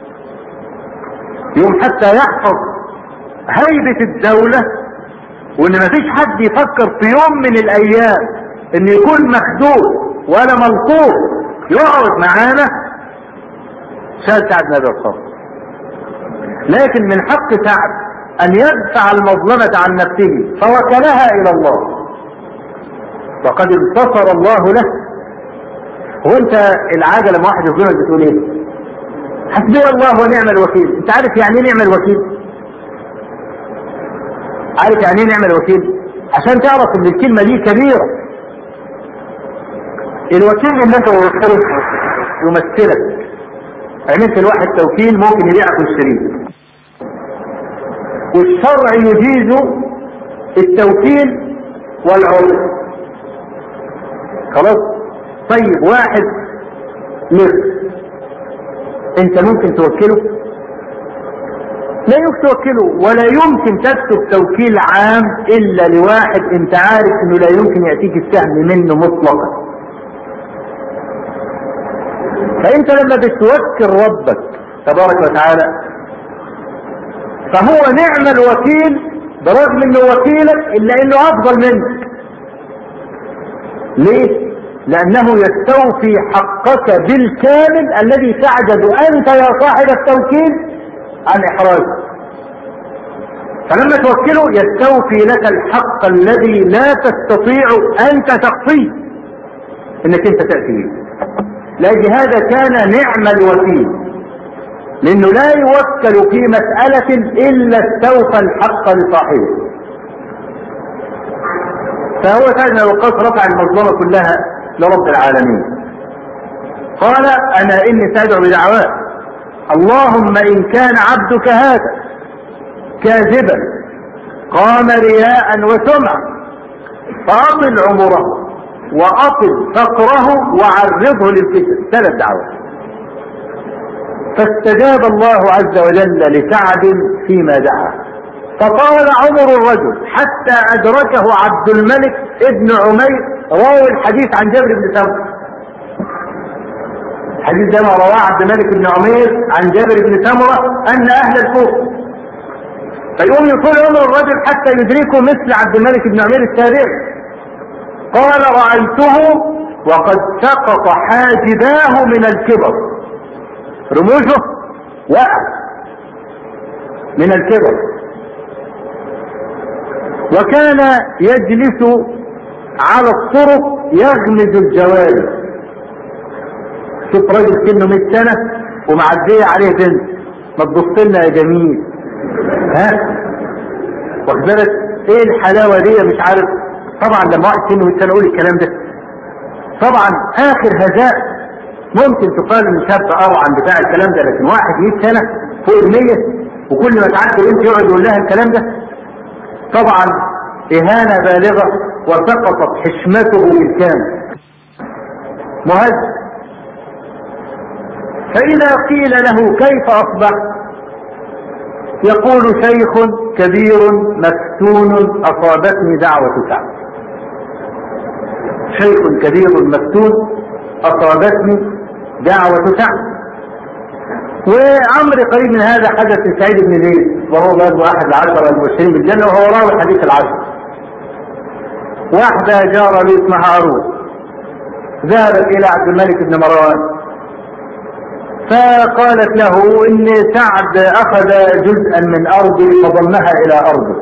يوم حتى يحفظ هيبة الدولة، وان مفيش حد يفكر في يوم من الايام ان يكون مخدود ولا ملطوف يقعد معانا، شال سعد بن ابي وقاص. لكن من حق سعد ان يدفع المظلمة عن نفسه فوكلها الى الله، وقد انتصر الله له. هو انت العادة لما واحد يظلمك بتقول ايه؟ حسبي الله ونعم الوكيل. انت عارف يعني ايه نعم الوكيل؟ عارف يعني ايه نعم الوكيل؟ عشان تعرف ان الكلمة دي كبيرة. الوكيل اللي انت وكله يمثلك. عملت الواحد توكيل ممكن يبيعك ويشتريك، والشرع يجيز التوكيل والعرض. خلاص؟ طيب واحد لك انت ممكن توكله؟ لا يمكن توكله، ولا يمكن تكتب توكيل عام الا لواحد انت عارف انه لا يمكن يأتيك السهم منه مطلقا. فانت لما بتوكل ربك تبارك وتعالى فهو نعم الوكيل برغم انه وكيلك الا انه افضل منك. ليه؟ لانه يستوفي حقك بالكامل الذي تعجز انت يا صاحب التوكيل عن احراجه. فلما توكله يستوفي لك الحق الذي لا تستطيع انت تقصيه انك انت تأتي به. لأجل هذا كان نعم الوكيل، لانه لا يوكل في مسألة الا استوفى الحق لصاحبه. فهو سعد بن وقاص رفع المظلمة كلها لرب العالمين. قال انا اني سادع بدعواه اللهم ان كان عبدك هذا كاذبا قام رياء وسمعة فاطل عمره واطل فقره وعرضه للفتن. ثلاث دعوات. فاستجاب الله عز وجل لسعد فيما دعا، فطال عمر الرجل حتى ادركه عبد الملك ابن عمير راوي الحديث عن جابر بن سمرة. الحديث ده ما رواه عبد الملك بن عمير عن جابر بن سمرة ان اهل الكوفة. فيقوم يطول عمر الرجل حتى يدركه مثل عبد الملك بن عمير التابعي. قال رأيته وقد سقط حاجباه من الكبر، رموشه وقع من الكبر، وكان يجلس على الطرق يغمز الجواري. شوف راجل سنه مئة سنة ومعديه عليه بنت، ما تبص لنا يا جميل، ها واخد بالك ايه الحلاوه دي؟ مش عارف. طبعا لما واحد سنه مئة سنة يقول الكلام ده طبعا اخر هزاء ممكن تقال ان شاب اروعا بتاع الكلام ده، لكن واحد مئة سنة فوق المية وكل ما تعدي انت يقعد يقول لها الكلام ده طبعا اهانة بالغة وسقطت حشمته بالكامل. مهز. فإذا قيل له كيف أصبح يقول شيخ كبير مفتون أصابتني دعوة سعد. شيخ كبير مفتون أصابتني دعوة سعد. وأمر قريب من هذا حدث لسعيد بن زيد وهو برضه أحد العشرة المبشرين بالجنة وهو راوي الحديث العشر. واحدة جارة له اسمها عروس ذهبت إلى عبد الملك بن مروان فقالت له إن سعد أخذ جزءا من أرضي فضمها إلى أرضه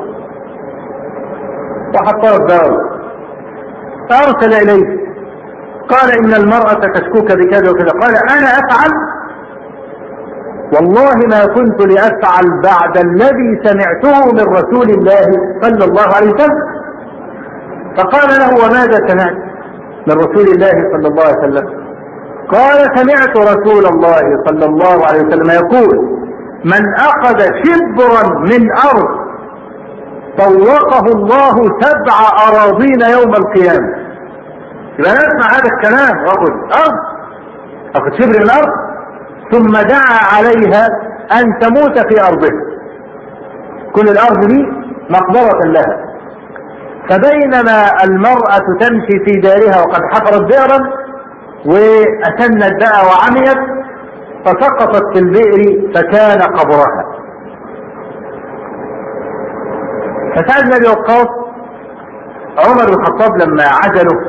وحطها في داره، فأرسل إليه قال إن المرأة تشكوك بكذا وكذا. قال أنا أفعل والله ما كنت لأفعل بعد الذي سمعته من رسول الله صلى الله عليه وسلم. فقال له وماذا سمعت من رسول الله صلى الله عليه وسلم؟ قال سمعت رسول الله صلى الله عليه وسلم يقول من أخذ شبرا من أرض طوقه الله سبع أراضين يوم القيامة. يبقى نسمع هذا الكلام واخذ أرض أخذ شبر من أرض ثم دعا عليها أن تموت في أرضه، كل الأرض دي مقبرة لها. فبينما المرأة تمشي في دارها وقد حفرت بئرا وأتنت بقى وعميت فسقطت في البئر فكان قبرها. فسعد بن ابي وقاص عمر بن الخطاب لما عزله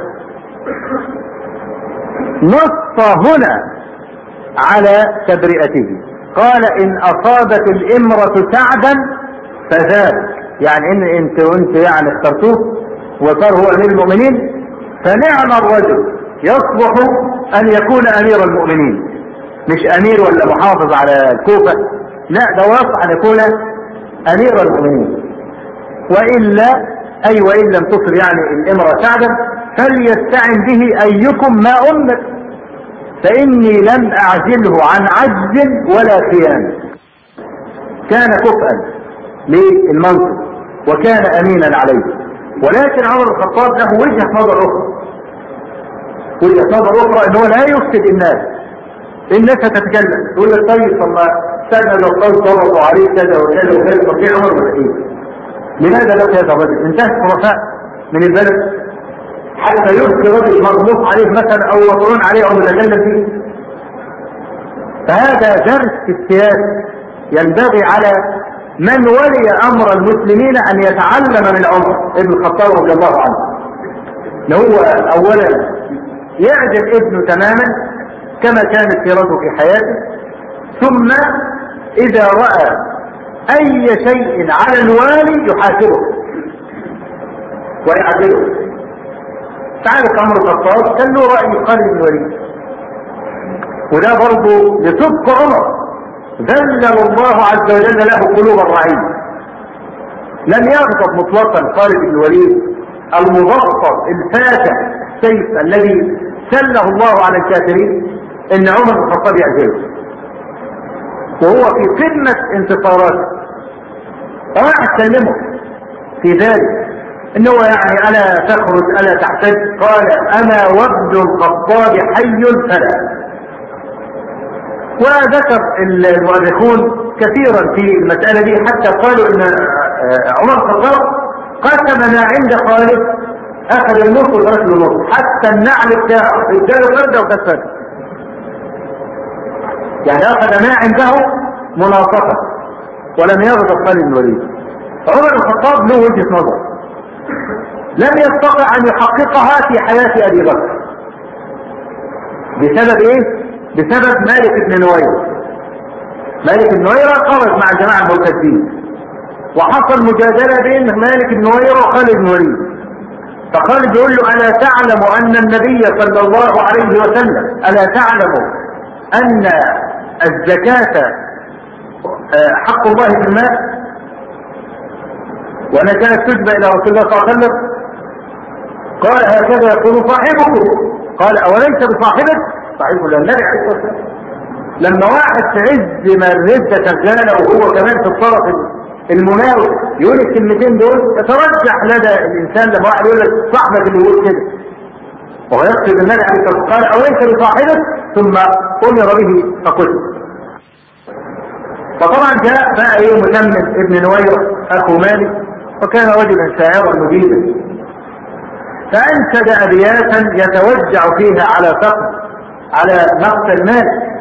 نص هنا على تبرئته. قال إن أصابت الإمرة سعدا فذاك، يعني إن أنت وأنت يعني اخترتوه وصار هو أمير المؤمنين فنعم الرجل يصلح أن يكون أمير المؤمنين، مش أمير ولا محافظ على الكوفة، لا ده يصلح أن يكون أمير المؤمنين. وإلا أي وإن لم تصل يعني الإمرة سعدا فليستعن به أيكم ما أمر، فإني لم أعزله عن عجز ولا خيانة. كان كفءا للمنصب وكان أمينا عليه. ولكن عمر بن الخطاب له وجهة نظر أخرى، وجهة نظر أخرى أنه لا يفسد الناس الناس هتتكلم تقول لك طيب طب ما استنى لو قال ضربوا عليه كذا وكذا وكذا طب ايه عمر ولا ايه؟ لماذا لا هذا الرجل؟ انتهت خرفاء من البلد حتى يلقي رجل مغلوط عليه مثلا او مطعون عليه او متكلم فيه. فهذا درس في السياسه ينبغي على من ولي امر المسلمين ان يتعلم من عمر ابن الخطاب رضي الله عنه. هو اولا يعجب ابنه تماما كما كانت سيرته في حياته، ثم اذا راى اي شيء على الوالي يحاسبه ويعدله. تعرف عمر الخطاب كان له راي خالد بن الوليد، وده برضه لصدق عمر ذلل الله عز وجل له قلوب الرعيه. لم يغضب مطلقا خالد بن الوليد المضغط الفاتح السيف الذي سله الله على الكافرين ان عمر بن الخطاب يعزله، وهو في قمه انتصاراته. راح سلمه في ذلك انه يعني الا تخرج الا تحتج، قال انا وابن الخطاب حي فلا. وذكر المؤرخون كثيرا في المسألة دي حتى قالوا ان عمر الخطاب قسم ما عند خالد، اخذ النص وترك له النص، حتى النعل بتاعه اداله فرده وكسره، يعني اخذ ما عنده مناصفه ولم يغضب خالد بن الوليد. عمر الخطاب له وجهه نظر لم يستطع ان يحققها في حياه ابي بكر. بسبب ايه؟ بسبب مالك بن نويرة. مالك بن نويرة خرج مع الجماعة المرتدين وحصل مجادلة بين مالك بن نويرة وخالد بن الوليد، فخالد يقول له ألا تعلم أن النبي صلى الله عليه وسلم ألا تعلم أن الزكاة حق الله في المال وأنها كانت تجبى إلى رسول الله صلى الله عليه وسلم؟ قال هكذا يقول صاحبكم. قال أوليس بصاحبك؟ صحيح ولا النبي عليه الصلاه والسلام لما واحد في عز ما الردة شغاله وهو كمان في الطرف المناوئ يقول الكلمتين دول، يترجح لدى الانسان لما واحد يقول لك صاحبك اللي يقول كده، وهو يقصد النبي عليه الصلاه والسلام قال أوليس بصاحبك، ثم امر به فقتل. فطبعا جاء بقى ايه مسمن ابن نويرة اخو مالك، وكان رجلا شاعرا مجيدا، فانشد ابياتا يتوجع فيها على فقر على مقتل مال،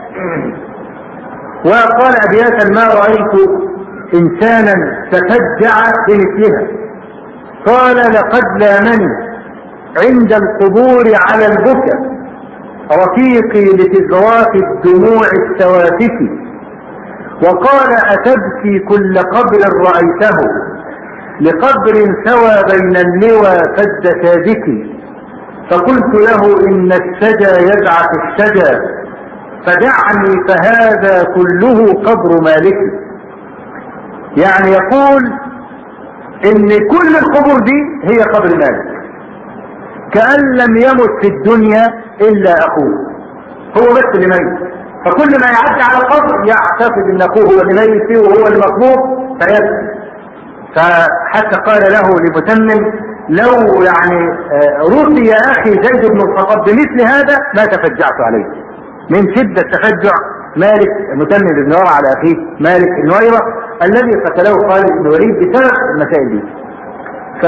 وقال ابياتا ما رأيت انسانا تفجع بمثلها. قال لقد لامني عند القبور على البكا رفيقي لتزراف الدموع السوافك، وقال أتبكي كل قبر رأيته لقبر سوى بين اللوى فالدكادك. فقلت له إن السجى يدعك السجى فدعني فهذا كله قبر مالك. يعني يقول إن كل القبور دي هي قبر مالك، كأن لم يمت في الدنيا إلا أخوه، هو بس اللي ميت، فكل ما يعدي على القبر يعتقد ان اخوه هو اللي ميت فيه وهو اللي مطلوب فيبكي. فحتى قال له لمتمم لو يعني رضي اخي زيد بن الخطاب بمثل هذا ما تفجعت عليه، من شدة تفجع مالك متمم بن نويرة على اخيه مالك بن نويرة الذي قتله خالد بن الوليد بسبب المسائل دي. ف...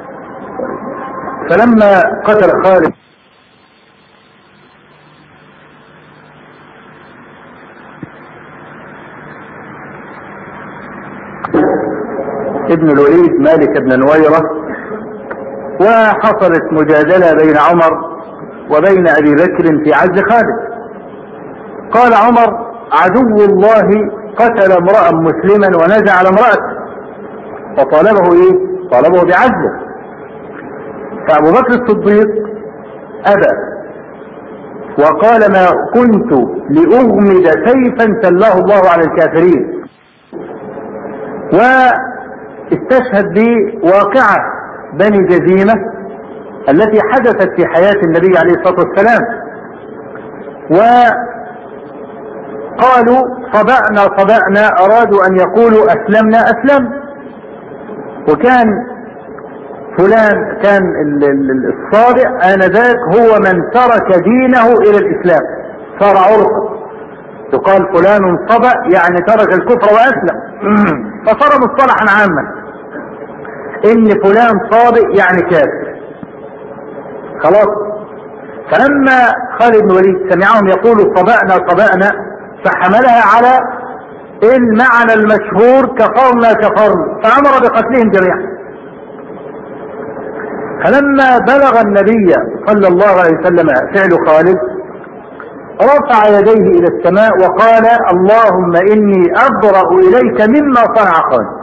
فلما قتل خالد ابن الوليد مالك بن نويرة، وحصلت مجادلة بين عمر وبين ابي بكر في عز خالد. قال عمر عدو الله قتل امرأ مسلما ونزع على امرأته، وطالبه ايه؟ طالبه بعزله. فابو بكر الصديق ابى وقال ما كنت لاغمد سيفا سلاه الله على الكافرين. واستشهد بواقعة بني جزيمة التي حدثت في حياة النبي عليه الصلاة والسلام، وقالوا صبأنا صبأنا، أرادوا أن يقولوا أسلمنا أسلم. وكان فلان كان الصادق آنذاك هو من ترك دينه إلى الإسلام، صار عرقا، يقال فلان صبأ يعني ترك الكفر وأسلم، فصار مصطلحا عاما إن فلان صابئ يعني كافر. خلاص. فلما خالد بن الوليد سمعهم يقولوا صبأنا صبأنا فحملها على المعنى المشهور كفرنا كفرنا، فأمر بقتلهم جميعا. فلما بلغ النبي صلى الله عليه وسلم فعل خالد رفع يديه إلى السماء وقال اللهم إني أبرأ إليك مما صنع خالد،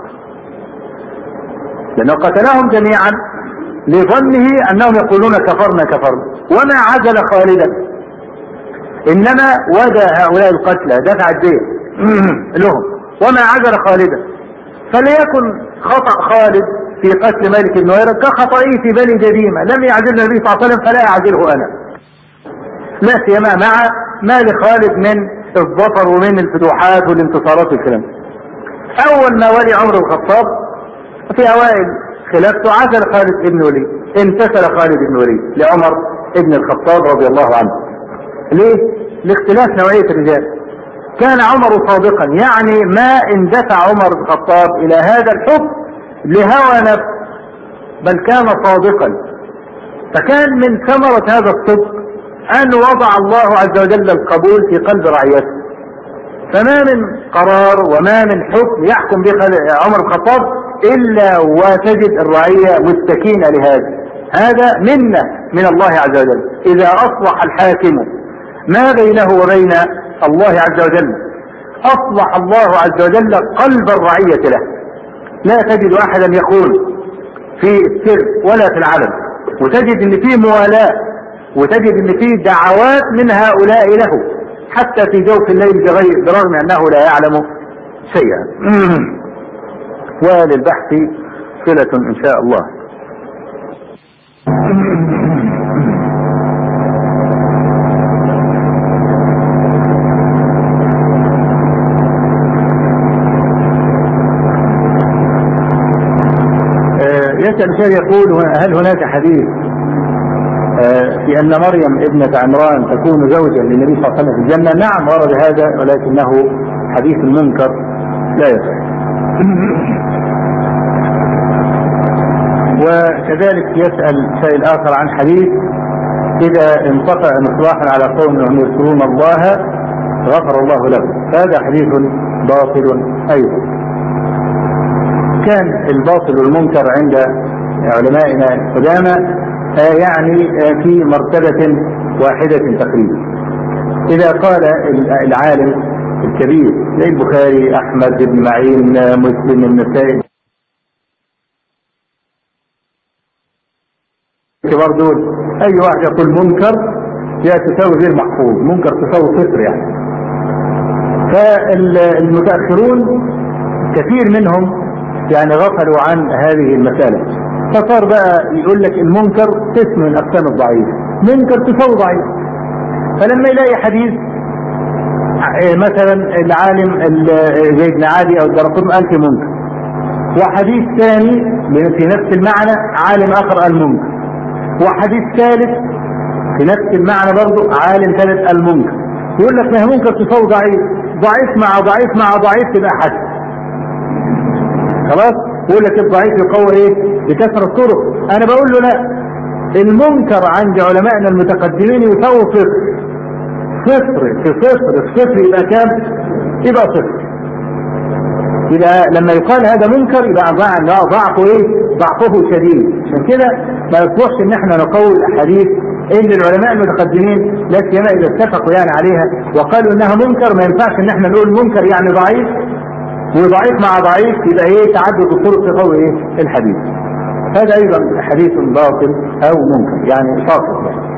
لأنه قتلهم جميعا لظنه أنهم يقولون كفرنا كفرنا، وما عزل خالدا إنما ودى هؤلاء القتلى دفع الدين لهم وما عزل خالدا. فليكن خطأ خالد في قتل مالك بن نويرة كخطئه في بني جديمة، لم يعزله النبي صلى الله عليه وسلم فلا يعزله أنا، لا سيما مع ما لخالد من الظفر ومن الفتوحات والانتصارات والكلام. أول ما ولي عمر بن الخطاب في أوائل خلافته عزل خالد بن الوليد، امتثل خالد بن الوليد لعمر بن الخطاب رضي الله عنه. ليه؟ لاختلاف نوعية الرجال. كان عمر صادقا، يعني ما اندفع عمر بن الخطاب إلى هذا الحكم لهوى نفس، بل كان صادقا. فكان من ثمرة هذا الصدق أن وضع الله عز وجل القبول في قلب رعيته. فما من قرار وما من حكم يحكم به عمر بن الخطاب إلا وتجد الرعية مستكينة لهذا. هذا منة من الله عز وجل إذا أصلح الحاكم ما بينه وبين الله عز وجل، أصلح الله عز وجل قلب الرعية له. لا تجد أحدا يقول في السر ولا في العلن، وتجد ان فيه موالاة، وتجد ان فيه دعوات من هؤلاء له حتى في جوف الليل بغير برغم انه لا يعلم شيئا. وللبحث صلة ان شاء الله. يسأل شيء يقول هل هناك حديث في أن مريم ابنة عمران تكون زوجا للنبي صلى الله عليه وسلم في الجنة؟ نعم ورد هذا، ولكنه حديث منكر لا يصح. وكذلك يسأل شيء آخر عن حديث إذا انقطع مصباحا على قوم يذكرون الله غفر الله له، هذا حديث باطل أيضا. كان الباطل والمنكر عند علمائنا القدامى يعني في مرتبة واحدة تقريبا. إذا قال العالم الكبير زي البخاري أحمد بن معين مسلم النسائي الكبار دول، أي واحد يقول منكر يا تساوي غير محفوظ، منكر تساوي صفر يعني. فالمتأخرون كثير منهم يعني غفلوا عن هذه المسألة، فصار بقى يقول لك المنكر قسم من أقسام الضعيف، منكر تساوي ضعيف. فلما يلاقي حديث مثلا العالم زي ابن عادي أو الدرقطني قال في منكر، وحديث ثاني في نفس المعنى عالم آخر قال منكر، وحديث ثالث في نفس المعنى برضه عالم ثالث قال منكر، يقول لك ما هي منكر تساوي ضعيف، ضعيف مع ضعيف مع ضعيف تبقى حسن. خلاص؟ يقول لك الضعيف يقوى ايه؟ بكثرة الطرق. انا بقول له لا، المنكر عند علمائنا المتقدمين يساوي صفر. صفر في صفر في صفر يبقى كام؟ يبقى صفر. يبقى لما يقال هذا منكر يبقى ضعفه ايه؟ ضعفه شديد. عشان كده ما يصلحش ان احنا نقول حديث ان العلماء المتقدمين لا سيما اذا اتفقوا يعني عليها وقالوا انها منكر، ما ينفعش ان احنا نقول منكر يعني ضعيف، وضعيف مع ضعيف يبقى ايه؟ تعدد الطرق تقوي ايه؟ الحديث. هذا ايضا حديث باطل او منكر يعني فاصل يعني.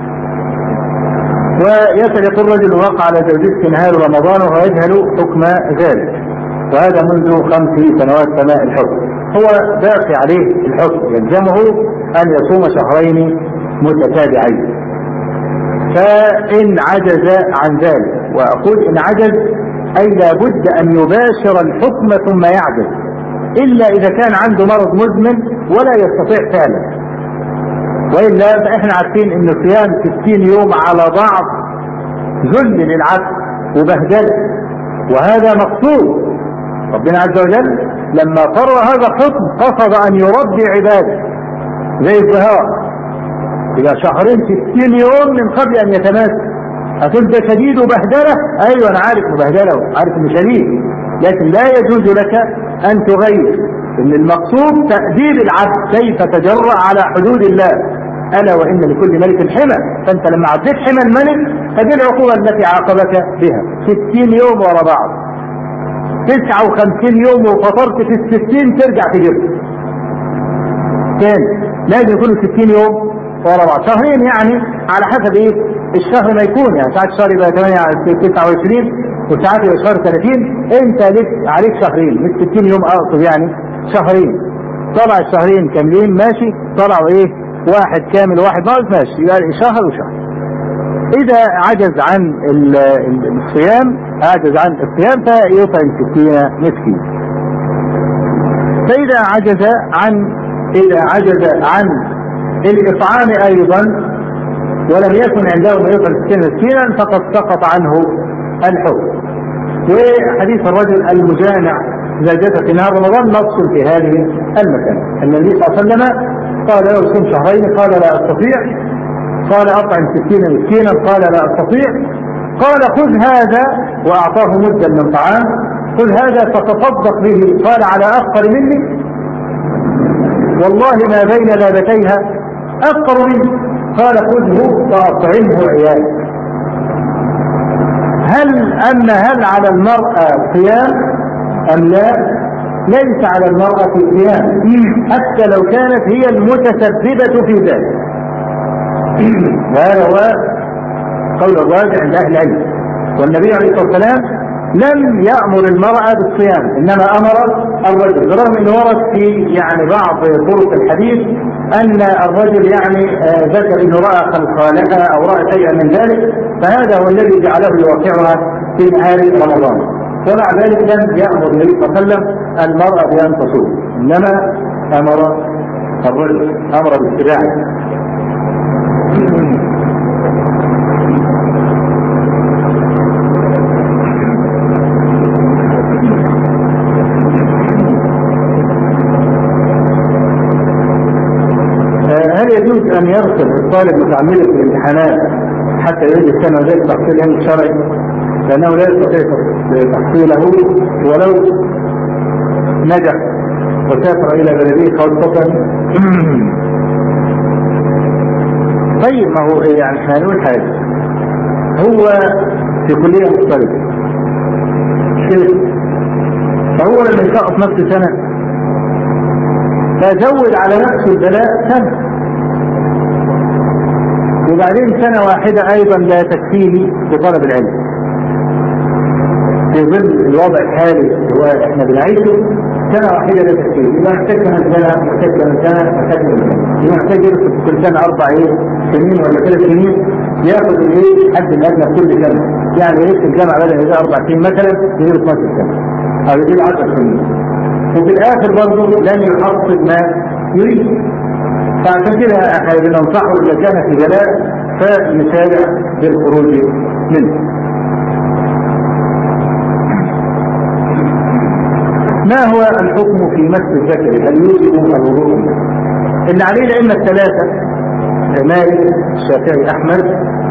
ويسأل يقول رجل وقع على زوجته في نهار رمضان وهو يجهل حكم ذلك، وهذا منذ خمس سنوات سماء الحكم، هو باقي عليه الحكم، يلزمه ان يصوم شهرين متتابعين. فان عجز عن ذلك، واقول ان عجز أي لابد أن يباشر الحكم ثم يعجز، إلا إذا كان عنده مرض مزمن ولا يستطيع فعلا، وإلا فإحنا عارفين أن صيام ستين يوم على بعض ذل للعبد وبهدله، وهذا مقصود. ربنا عز وجل لما قرر هذا الحكم قصد أن يربي عباده زي الظهار، إلى شهرين ستين يوم من قبل أن يتماسك. هتبقى شديد وبهدلة، أيوة أنا عارف مبهدلة وعارف إنه شديد، لكن لا يجوز لك أن تغير. إن المقصود تأديب العبد كيف تجرأ على حدود الله، ألا وإن لكل ملك حمى. فأنت لما عديت حمى الملك هذه العقوبة التي عاقبك بها. ستين يوم ورا بعض، تسعة وخمسين يوم وفطرت في الستين ترجع تجيب تاني، لازم يكونوا ستين يوم ورا بعض. شهرين يعني على حسب ايه الشهر ما يكون، يعني ساعات الشهر يبقى تسعة وعشرين وساعات يبقى شهر ثلاثين، انت لك عليك شهرين مش ستين يوم، اقصد يعني شهرين. طلع الشهرين كاملين ماشي، طلعوا ايه واحد كامل وواحد ناقص ماشي، يبقى شهر وشهر. اذا عجز عن الصيام عجز عن الصيام فيطعم ستين مسكين. فاذا عجز عن اذا عجز عن الاطعام ايضا ولم يكن عنده ما يطعم ستين مسكينا فقد سقط عنه الحكم. وحديث الرجل المجامع اذا جاء في نهار رمضان نص في هذه المسألة. النبي صلى الله عليه وسلم قال له صم شهرين، قال لا استطيع، قال أطعم ستين مسكينا، قال لا أستطيع، قال خذ هذا وأعطاه مدا من طعام، خذ هذا فتصدق به، قال على أفقر مني والله ما بين لابتيها أفقر مني، قال خذه وأطعمه عيالك. هل أما هل على المرأة صيام أم لا؟ ليس على المرأة صيام حتى لو كانت هي المتسببة في ذلك. وهذا هو قول الراجع عند أهل العلم. والنبي عليه الصلاة والسلام لم يأمر المرأة بالصيام، إنما أمر الرجل، برغم أنه ورد في يعني بعض طرق الحديث أن الرجل يعني آه ذكر أنه رأى خلقانها أو رأى شيئا من ذلك، فهذا هو الذي جعله يوقعها في نهار رمضان. ومع ذلك لم يأمر النبي صلى الله عليه وسلم المرأة بأن تصوم، إنما أمر الرجل أمر باتباعه. هل يجوز أن يرسل الطالب متعمدا في الامتحانات حتى يريد السنة ذلك تحصيل علم الشرعي، لأنه لا يستطيع تحصيله ولو نجح وسافر إلى بلديه خاصة؟ طيب ما هو يعني احنا هنقول حاجة، هو في كلية مختلفة كده، فهو لما يسقط نفس سنة فزود على نفسه البلاء سنة، وبعدين سنة واحدة أيضا لا تكفيه بطلب العلم في ظل الوضع الحالي هو احنا بنعيشه. سنة واحدة لا تكفيه، يبقى محتاج سنة سنة محتاج سنة سنة محتاج سنة، يبقى محتاج يدرس كل سنة أربع سنين ولا ثلاث سنين، ياخذ الايه حد الأدنى كل سنة، يعني يدرس الجامعة بدل إذا أربع سنين مثلا يدرس اثناشر سنة أو يدرس عشر سنين، وفي الآخر برضه لن يحصل ما يريد. فعشان كده احنا بننصحه إذا كان في بلاء فنسارع بالخروج منه. ما هو الحكم في مس الذكر؟ هل يوجب الوضوء؟ اللي عليه الأئمة الثلاثة مالك الشافعي أحمد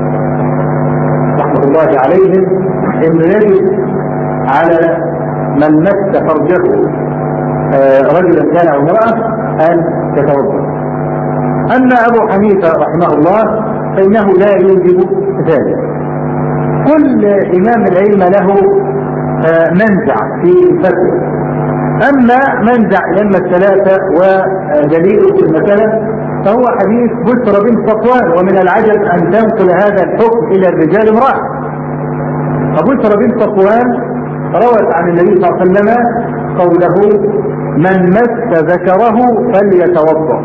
رحمة الله عليهم إنه يجب على من مس فرجه رجلا كان أو امرأة أن تتوضأ. أما أبو حنيفة رحمه الله فإنه لا يوجب ذلك. كل إمام العلم له منزع في الفتوى، أما منزع الأئمة الثلاثة ودليل في المسألة فهو حديث بشرى بنت صفوان، ومن العجب أن تنقل هذا الحكم إلى الرجال امرأة. فبشرى بنت صفوان روت عن النبي صلى الله عليه وسلم قوله من مس ذكره فليتوضأ،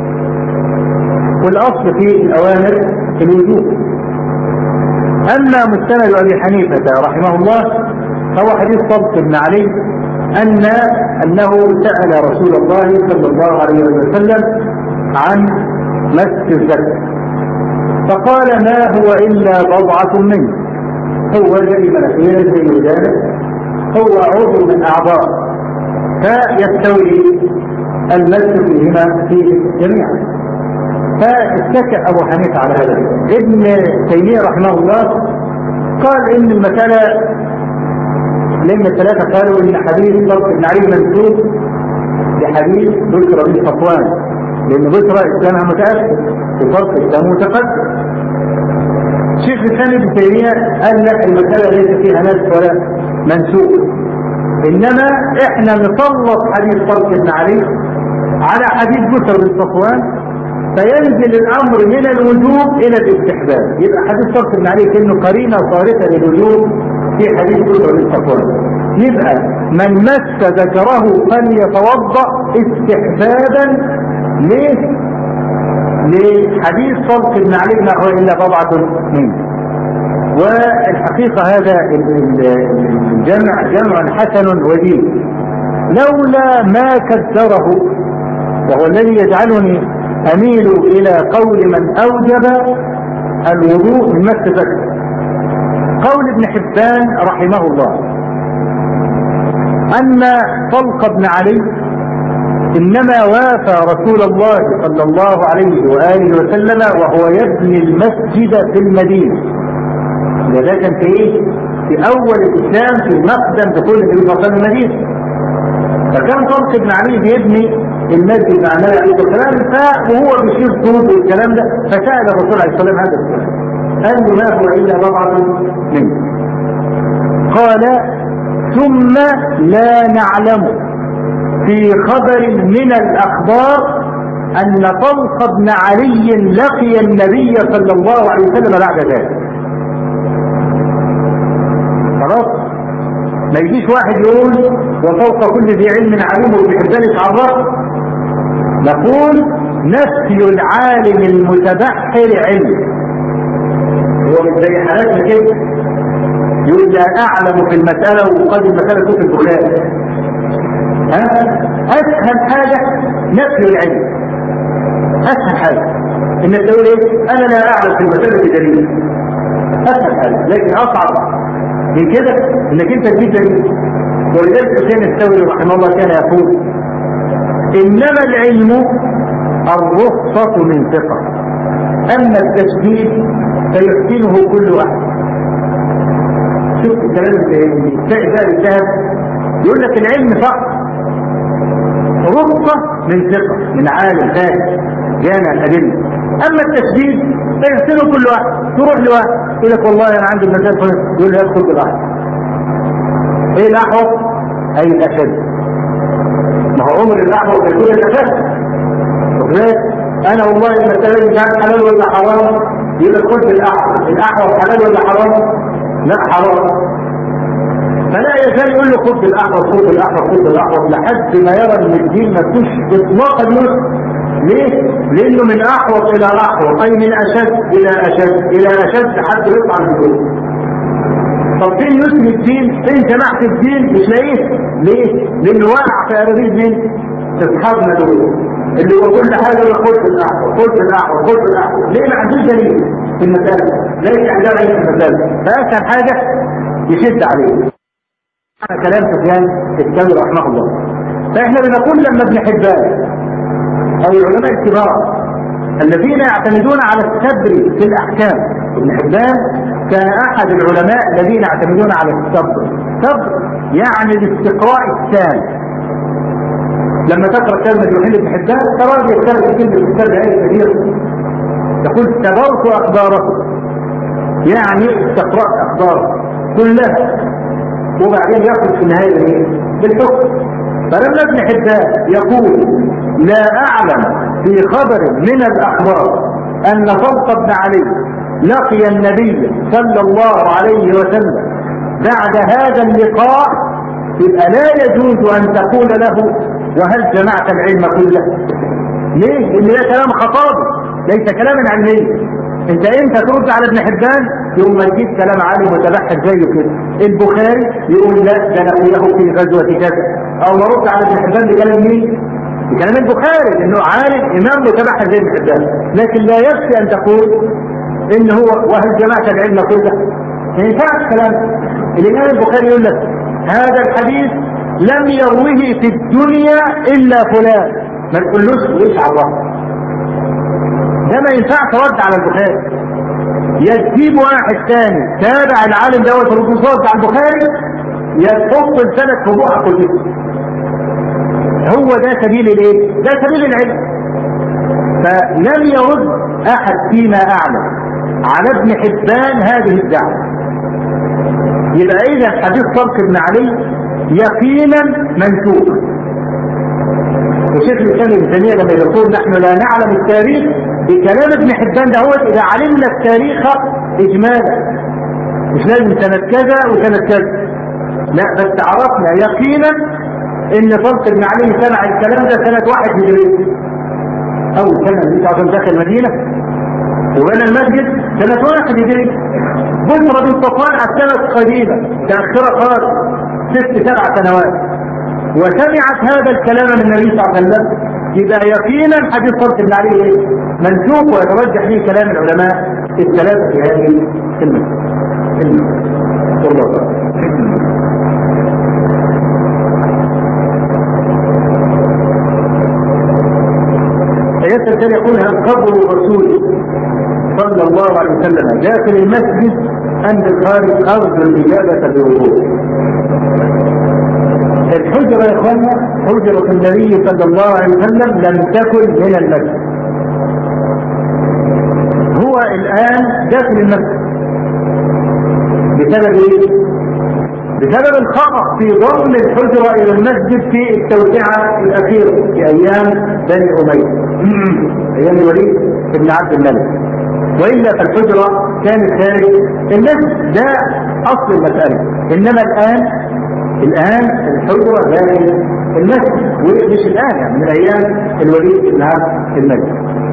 والأصل في الأوامر في الوجوب. أما مستند أبي حنيفة رحمه الله فهو حديث صلت بن علي أن أنه سأل رسول الله صلى الله عليه وسلم عن مس الذكر فقال ما هو إلا بضعة منه،
هو الذي مناخير زي ودانه، هو عضو من أعضاء، فيستوي المس فيهما فيه جميعا. فاتكى أبو حنيفة على هذا. ابن تيمية رحمه الله قال إن المسألة لأن الثلاثة قالوا إن حديث طلق بن علي منسوب بحديث بشرى بن صفوان، لأن بشرى إسلامها متأخر وطلق إسلامه متقدم. الشيخ الثاني ابن تيمية قال لا، المسألة ليس فيها نسخ ولا منسوب، إنما إحنا نسلط حديث طلق بن علي على حديث بشرى بن صفوان، فينزل الأمر من الوجوب إلى الاستحباب. يبقى حديث طلق بن علي كأنه قرينة صارفة للوجوب في حديث بشرى بن صفوان. يبقى من مس ذكره فليتوضأ استحبابا ليه؟ لحديث طلق بن علي ما هو إلا بضعة منه. والحقيقة هذا الجمع جمع حسن وجيد، لولا ما كدره، وهو الذي يجعلني أميل إلى قول من أوجب الوضوء من مس ذكر، قول ابن حبان رحمه الله أن طلق بن علي إنما وافى رسول الله صلى الله عليه وآله وسلم وهو يبني المسجد في المدينة. ده كان في إيه؟ في أول الإسلام، في مقدم دخول النبي صلى الله عليه وسلم المدينة. فكان طلق بن علي بيبني المسجد مع النبي عليه الصلاة والسلام، وهو بيشير طوب والكلام ده، فسأل الرسول عليه الصلاة والسلام هذا السؤال، قال له ما هو إلا بضعة منه. قال ثم لا نعلم في خبر من الأخبار أن طلق بن علي لقي النبي صلى الله عليه وسلم بعد ذلك. خلاص، ما يجيش واحد يقول وفوق كل ذي علم عليم وبيحبان يتعرف. نقول نفي العالم المتبحر علم. هو من زي حالاتنا كده يقول لا أعلم في المسألة وقد المسألة في البخاري. أسهل حاجة نفي العلم، أسهل حاجة إنك تقول إيه؟ أنا لا أعلم في المسألة بدليل، أسهل حاجة. لكن أصعب من كده إنك أنت تجيب دليل. ولذلك حسين الثوري رحمه الله كان يقول إنما العلم الرخصة من ثقة، أما التشديد فيحسنه كل واحد. شوف الكلام الثاني الذهب يقول لك العلم صح، رخصة من ثقة من عالم ثاني جامع الأدلة. أما التشديد فيحسنه كل واحد. تروح لواحد يقول لك والله أنا عندي المثال فلان، يقول له يدخل بالأحوط. إيه الأحوط؟ أي الأشد. ما هو عمر الأحوط يقول الأشد. أنا والله المسألة مش عارف حلال ولا حرام، يقول لك خد بالأحوط. الأحوط حلال ولا حرام؟ لا حرام. فلا يزال يقول له خد بالأحوط خد بالأحوط خد بالأحوط لحد ما يرى ان الدين ما فيش اطلاقا يسر. ليه؟ لانه من احوط الى احوط، اي من اشد الى اشد الى اشد حتى يطلع من دول. طب فين يسر الدين؟ فين جماعة الدين؟ مش لاقيه. ليه؟ لانه واقع في اراضي مين؟ اصحابنا دول اللي هو كل حاجه يقول خد بالاحوط خد بالاحوط خد بالاحوط. ليه؟ ما عندوش دليل في المساله، ليس عنده علم في المساله، فاسهل حاجه يشد عليه. كلام سفيان الثوري رحمه الله. فاحنا بنقول لما ابن حبان او العلماء الكبار الذين يعتمدون على الصبر في الاحكام، ابن حبان كان احد العلماء الذين يعتمدون على الصبر. صبر يعني الاستقراء التام. لما تقرا كلمه يوحنا ابن حبان ترى يكتب كلمه السبع كثير، يقول تبرت اخباره، يعني استقرات اخباره كلها وبعدين يخرج في النهاية بالحكم. فلما ابن حبان يقول لا أعلم في خبر من الأخبار أن طلق بن علي لقي النبي صلى الله عليه وسلم بعد هذا اللقاء، يبقى لا يجوز أن تقول له وهل جمعت العلم كله. ليه؟ لأن ده كلام خطابي ليس كلاما علميا. انت امتى ترد على ابن حبان؟ يوم ما تجيب كلام عالم متبحر زيه كده. البخاري يقول لا ده لقيه في غزوه كذا، او نرد على ابن حبان بكلام مين؟ بكلام البخاري انه عالم امام متبحر زي ابن حبان. لكن لا يكفي ان تقول ان هو وهل جمعت العلم كله.
ما ينفعش كلام. الإمام البخاري يقول لك هذا الحديث لم يروه في الدنيا إلا فلان، ما تقولوش ليش عرفه. ده ما ينفعش رد على البخاري. يجيب واحد ثاني تابع العالم دوت الرصاص على البخاري يحط لسانك في بوحك وتسكت. هو ده سبيل الايه؟ ده سبيل العلم. فلم يرد احد فيما اعلم على ابن حبان هذه الدعوه. يبقى اذا حديث طلق بن علي يقينا منسوخ. وشيخ الاسلام ابن تيميه لما يقول نحن لا نعلم التاريخ بكلام ابن حبان دهوت اذا علمنا التاريخ اجمالا، مش لازم سنه كذا وسنه كذا، لا بس عرفنا يقينا ان طلق بن علي سمع الكلام ده سنه واحد هجري، اول سنه النبي عشان دخل المدينه وبنى المسجد سنه واحد هجري. بصرة بن صفوان على السنه قريبه تاخره خالص ست سبع سنوات، وسمعت هذا الكلام من النبي صلى الله عليه وسلم. يبقى يقينا حديث طلق بن علي منسوخ ويترجح فيه كلام العلماء الثلاثه في هذه المسألة. الله يسأل يقول هل قبر الرسول صلى الله عليه وسلم داخل المسجد أم بالخارج أرجو الإجابة بوضوح. الحجرة يا إخوانا حجرة النبي صلى الله عليه وسلم لم تكن من المسجد، هو الآن داخل المسجد بسبب إيه؟ بسبب الخطأ في ضم الحجرة إلى المسجد في التوسعة الأخيرة في أيام بني أمية أيام الوليد بن عبد الملك، وإلا فالحجرة كانت خارج المسجد. ده أصل المسألة. إنما الآن الآن الحجرة داخل المسجد، ومش الآن يعني من أيام الوليد بن عبد الملك.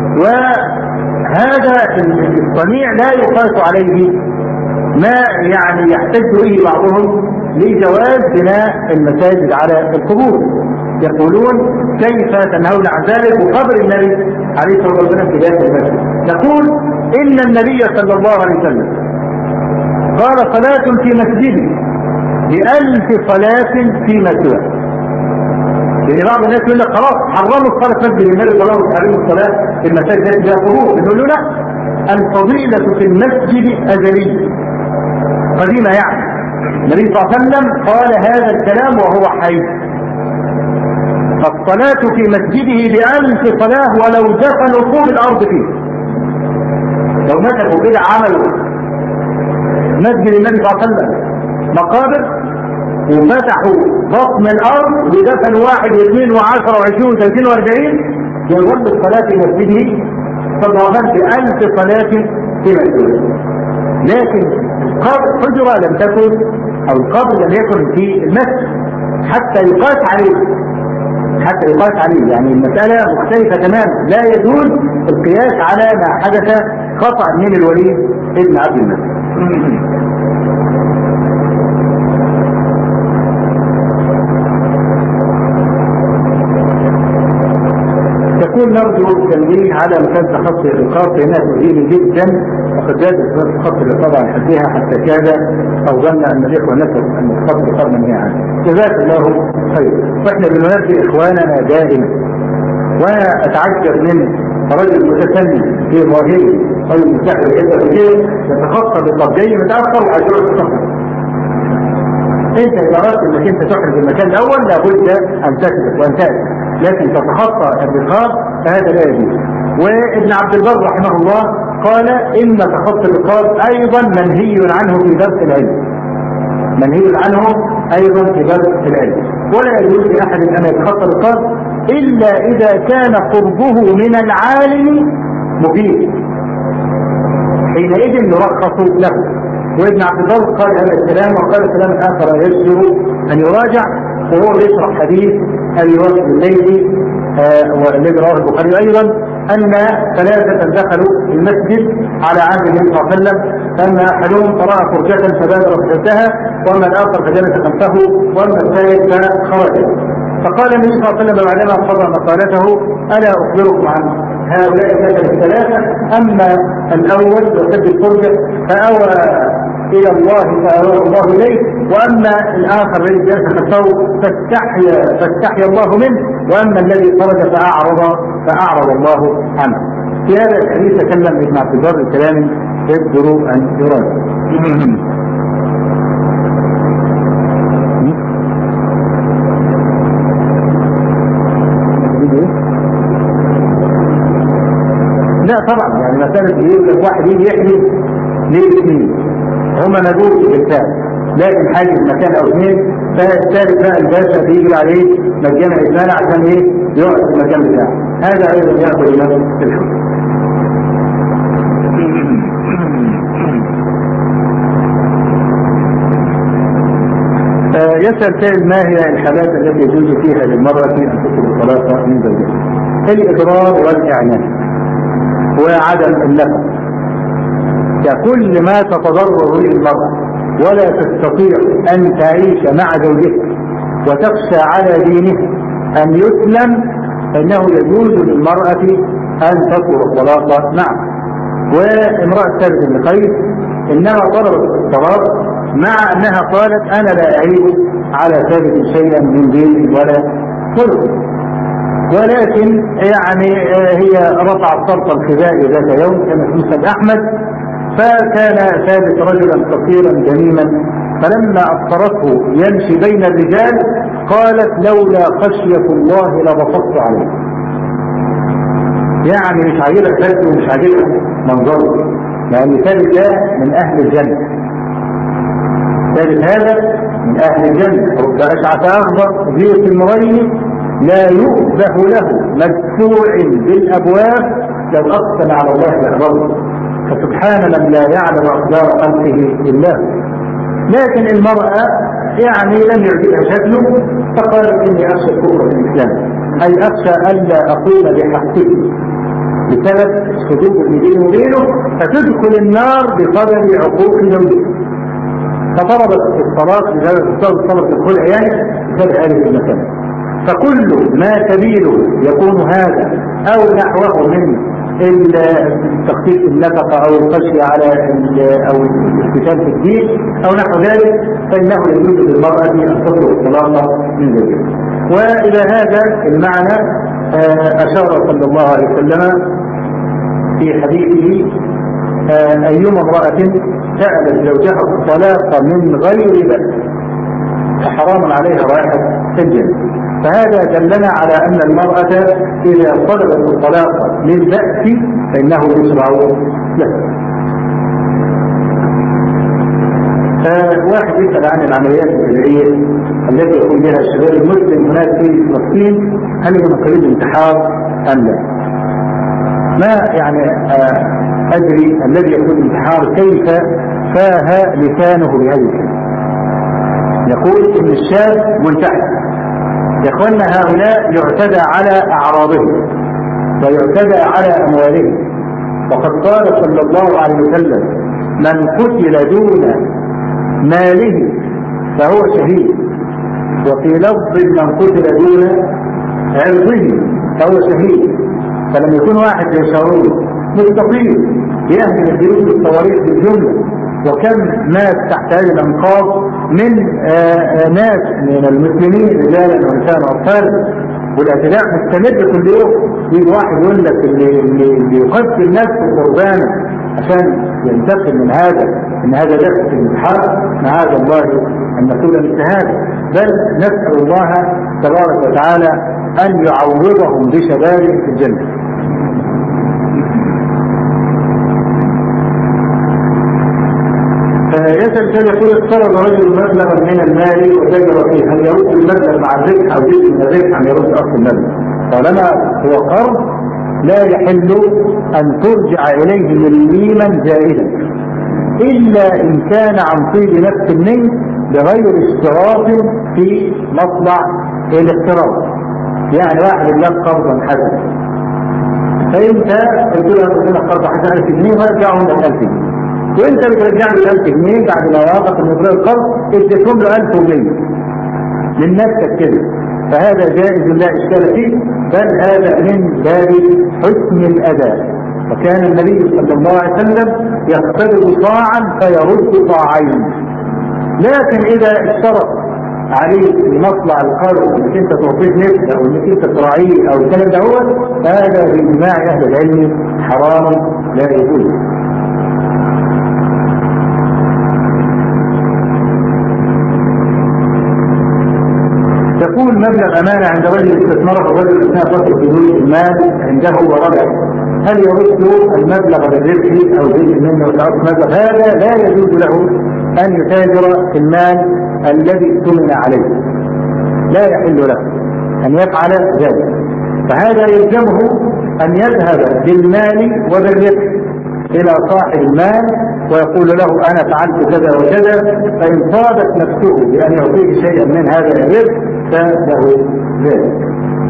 وهذا الصنيع لا يقاس عليه ما يعني يحتج به بعضهم لجواز بناء المساجد على القبور. يقولون كيف تنهون عن ذلك وقبر النبي عليه الصلاة والسلام في ذات المسجد. نقول إن النبي صلى الله عليه وسلم قال صلاة في مسجدي بألف صلاة فيما سواه. يعني بعض الناس يقول لك خلاص حرموا الصلاة في مسجد النبي صلى الله عليه وسلم الصلاة في المساجد التي فيها قبور. نقول له لا، الفضيلة في المسجد أزلية قديمة. يعني النبي صلى الله عليه وسلم قال هذا الكلام وهو حي. فالصلاة في مسجده بألف صلاة ولو دفنوا طول الأرض فيه. لو مسكوا كده عملوا مسجد النبي صلى الله عليه وسلم مقابر وفتحوا بطن الأرض ودفنوا واحد واثنين وعشرة وعشرين وثلاثين واربعين، يظل الصلاة في مسجده صلى الله عليه وسلم بألف صلاة في مسجده. لكن الحجرة لم تكن أو القبر لم يكن في المسجد حتى يقاس عليه حتى يقاس عليه يعني المسألة مختلفة تماما. لا يجوز القياس على ما حدث خطأ من الوليد ابن عبد الملك. يقول نرجو التنبيه على مسألة خط الرقاب فإنها تؤذيني جدا، وقد زادت خط الرقاب عن حدها حتى كاد أو ظن أن الإخوة نسوا أن خط الرقاب منهي عنه. جزاك الله خير. وإحنا بننبه إخواننا دائما، وأنا أتعجب من رجل متسنن في ظاهره أو المستحيل كذا بكير يتخطى بالطب جاي متأخر وعجوز الصفر. أنت إذا أردت أنك أنت تحرز المكان الأول لابد أن تثبت وأن تأتي، لكن تتخطى الرقاب فهذا لا يجوز. وابن عبد البر رحمه الله قال إن تخطي الرقاب أيضا منهي عنه في درس العلم، منهي عنه أيضا في درس العلم. ولا يجوز لأحد أن يتخطى الرقاب إلا إذا كان قربه من العالم مبين، حينئذ يرخص له. وابن عبد البر قال هذا الكلام وقال كلام آخر يجب أن يراجع، وهو يشرح حديث أبي بكر الليثي والذي رواه البخاري أيضا أن ثلاثة دخلوا المسجد على عهد النبي صلى الله عليه وسلم، فأما أحدهم فرأى فرجة فبادر فجلسها، وأما الآخر فجلس خلفه، وأما الثالث فخرج. فقال النبي صلى الله عليه وسلم بعدما قضى مقالته ألا أخبركم عن هؤلاء الثلاثة؟ أما الأول وسد الفرجة فأوى
إلى الله فأواه الله إليه، وأما الآخر الذي جلس خلفه فاستحيا فاستحيا الله منه، وأما الذي خرج فأعرض فأعرض الله عنه. في هذا الحديث تكلم ابن عبد البر بكلام يقدر أن يراد. لا طبعا، يعني مسألة يقول لك واحد يجي يحلف للاثنين هما نجوم بالفعل، لكن حاجز مكان او اثنين، فالثالث بقى الباشا بيجري عليه مجانا اثنان عشان ايه؟ يقعد في المكان بتاعه. هذا ايضا ياخذ الى الحكم. يسأل سائل: ما هي الحالات التي يجوز فيها للمرأة ان تطلب الطلاق من زوجها؟ الإضرار والإعنان وعدم النفقة، كل ما تتضرر به المرأة ولا تستطيع أن تعيش مع زوجها وتخشى على دينه أن يسلم، فإنه يجوز للمرأة أن تطلب الطلاق معه. وامرأة ثابت بن قيس إنما طلبت الطلاق مع أنها قالت: أنا لا أعيب على ثابت شيئا من دين ولا خلق، ولكن يعني هي رفعت صرف الخزاء ذات يوم كما في مسند أحمد، فكان ثابت رجلا قصيرا جميما، فلما أبصرته يمشي بين الرجال قالت: لولا خشية الله لبسطت عليه. يعني مش عاجبها شكله ومش عاجبها منظره، لأن ثابت ده من أهل الجنة، ثابت هذا من أهل الجنة. رب أشعث أخضر ذي التمرين لا يؤبه له مدفوع بالأبواب لو أقسم على الله لأبره، فسبحان من لا يعلم أقدار خلقه إلا. لكن المرأة يعني لم يعجبها شكله، فقالت: إني أخشى الكفر في الإسلام، أي أخشى ألا أقوم بحقه بسبب صدوق بينه وبينه فتدخل النار بقدر عقوق زوجها، فطلبت الطلاق بسبب طلب الخلع يعني بسبب هذه المسألة. فكل ما سبيله يكون هذا أو نحوه من تخفيف النفقة أو الخشية على أو الاستشهاد في الدين أو نحو ذلك، فإنه يجوز للمرأة أن تطلب الطلاق من زوجها. وإلى هذا المعنى أشار صلى الله عليه وسلم في حديثه: أيما امرأة سألت زوجها الطلاق من غير بأس فحرام عليها رائحة الجنة. فهذا دلنا على أن المرأة إذا طلبت الطلاق للبأس فإنه يشرع له. فواحد يسأل عن العمليات الجزائية التي يقوم بها الشباب المسلم هناك في فلسطين، هل هي من قبيل الانتحار أم لا؟ ما يعني أدري الذي يقول الانتحار كيف فاه لسانه بهذه الكلمة. يقول إن الشاب منتحر. يا اخوانا، هؤلاء يعتدى على اعراضهم ويعتدى على اموالهم، وقد قال صلى الله عليه وسلم: من قتل دون ماله فهو شهيد، وفي لفظ: من قتل دون عرضه فهو شهيد. فلم يكن واحد زي شارون مستقيم يهدم الجنود بالصواريخ بالجمله، وكم مات تحت هذه الانقاض من آآ آآ ناس من المسلمين رجالا ونساء واطفال، والاعتداء مستمر كل يوم. يجي واحد يقول لك اللي, اللي يقتل نفسه قربانا عشان ينتقم من هذا ان هذا دخل في الانتحار، معاذ الله ان نقول مثل هذا، بل نسال الله تبارك وتعالى ان يعوضهم بشباب في الجنه. يسأل كان يقول: اقترض رجل مبلغا من المال وتجر فيه، هل يرد المبلغ مع الربح او جزء من الربح ام يرد اصل المبلغ؟ طالما هو قرض لا يحل ان ترجع اليه مليما زائدا، الا ان كان عن طيب نفس منك بغير اشتراط في مطلع الاقتراض. يعني واحد لك قرضا حسنا، فانت قلت له: قلت لك قرض حسنا ألف جنيه وارجعهم لك ألف جنيه، وانت بترجع له ألف جنيه بعد ما يوافق المبلغ القرض اديتهم له ألف ومية من نفسك كده، فهذا جائز لا اشكال فيه، بل هذا من باب حسن الاداء، وكان النبي صلى الله عليه وسلم يقتبض صاعا فيرد صاعين. لكن إذا اشترط عليك في مطلع القرض انك انت تعطيه نفسه او انك انت تراعيه او الكلام ده هو، هذا باجماع اهل العلم حرام لا يجوز. تكون مبلغ امانه عند رجل استثمره الرجل اثناء فتره حدود المال عنده وربح، هل يرد المبلغ بالربح او جزء منه وتعرف مبلغ؟ هذا لا يجوز له ان يتاجر في المال الذي اؤتمن عليه، لا يحل له ان يفعل ذلك. فهذا يلزمه ان يذهب بالمال وبالربح الى صاحب المال ويقول له انا فعلت كذا وكذا، فان صادت نفسه بان يعطيه شيئا من هذا الربح فله ذلك.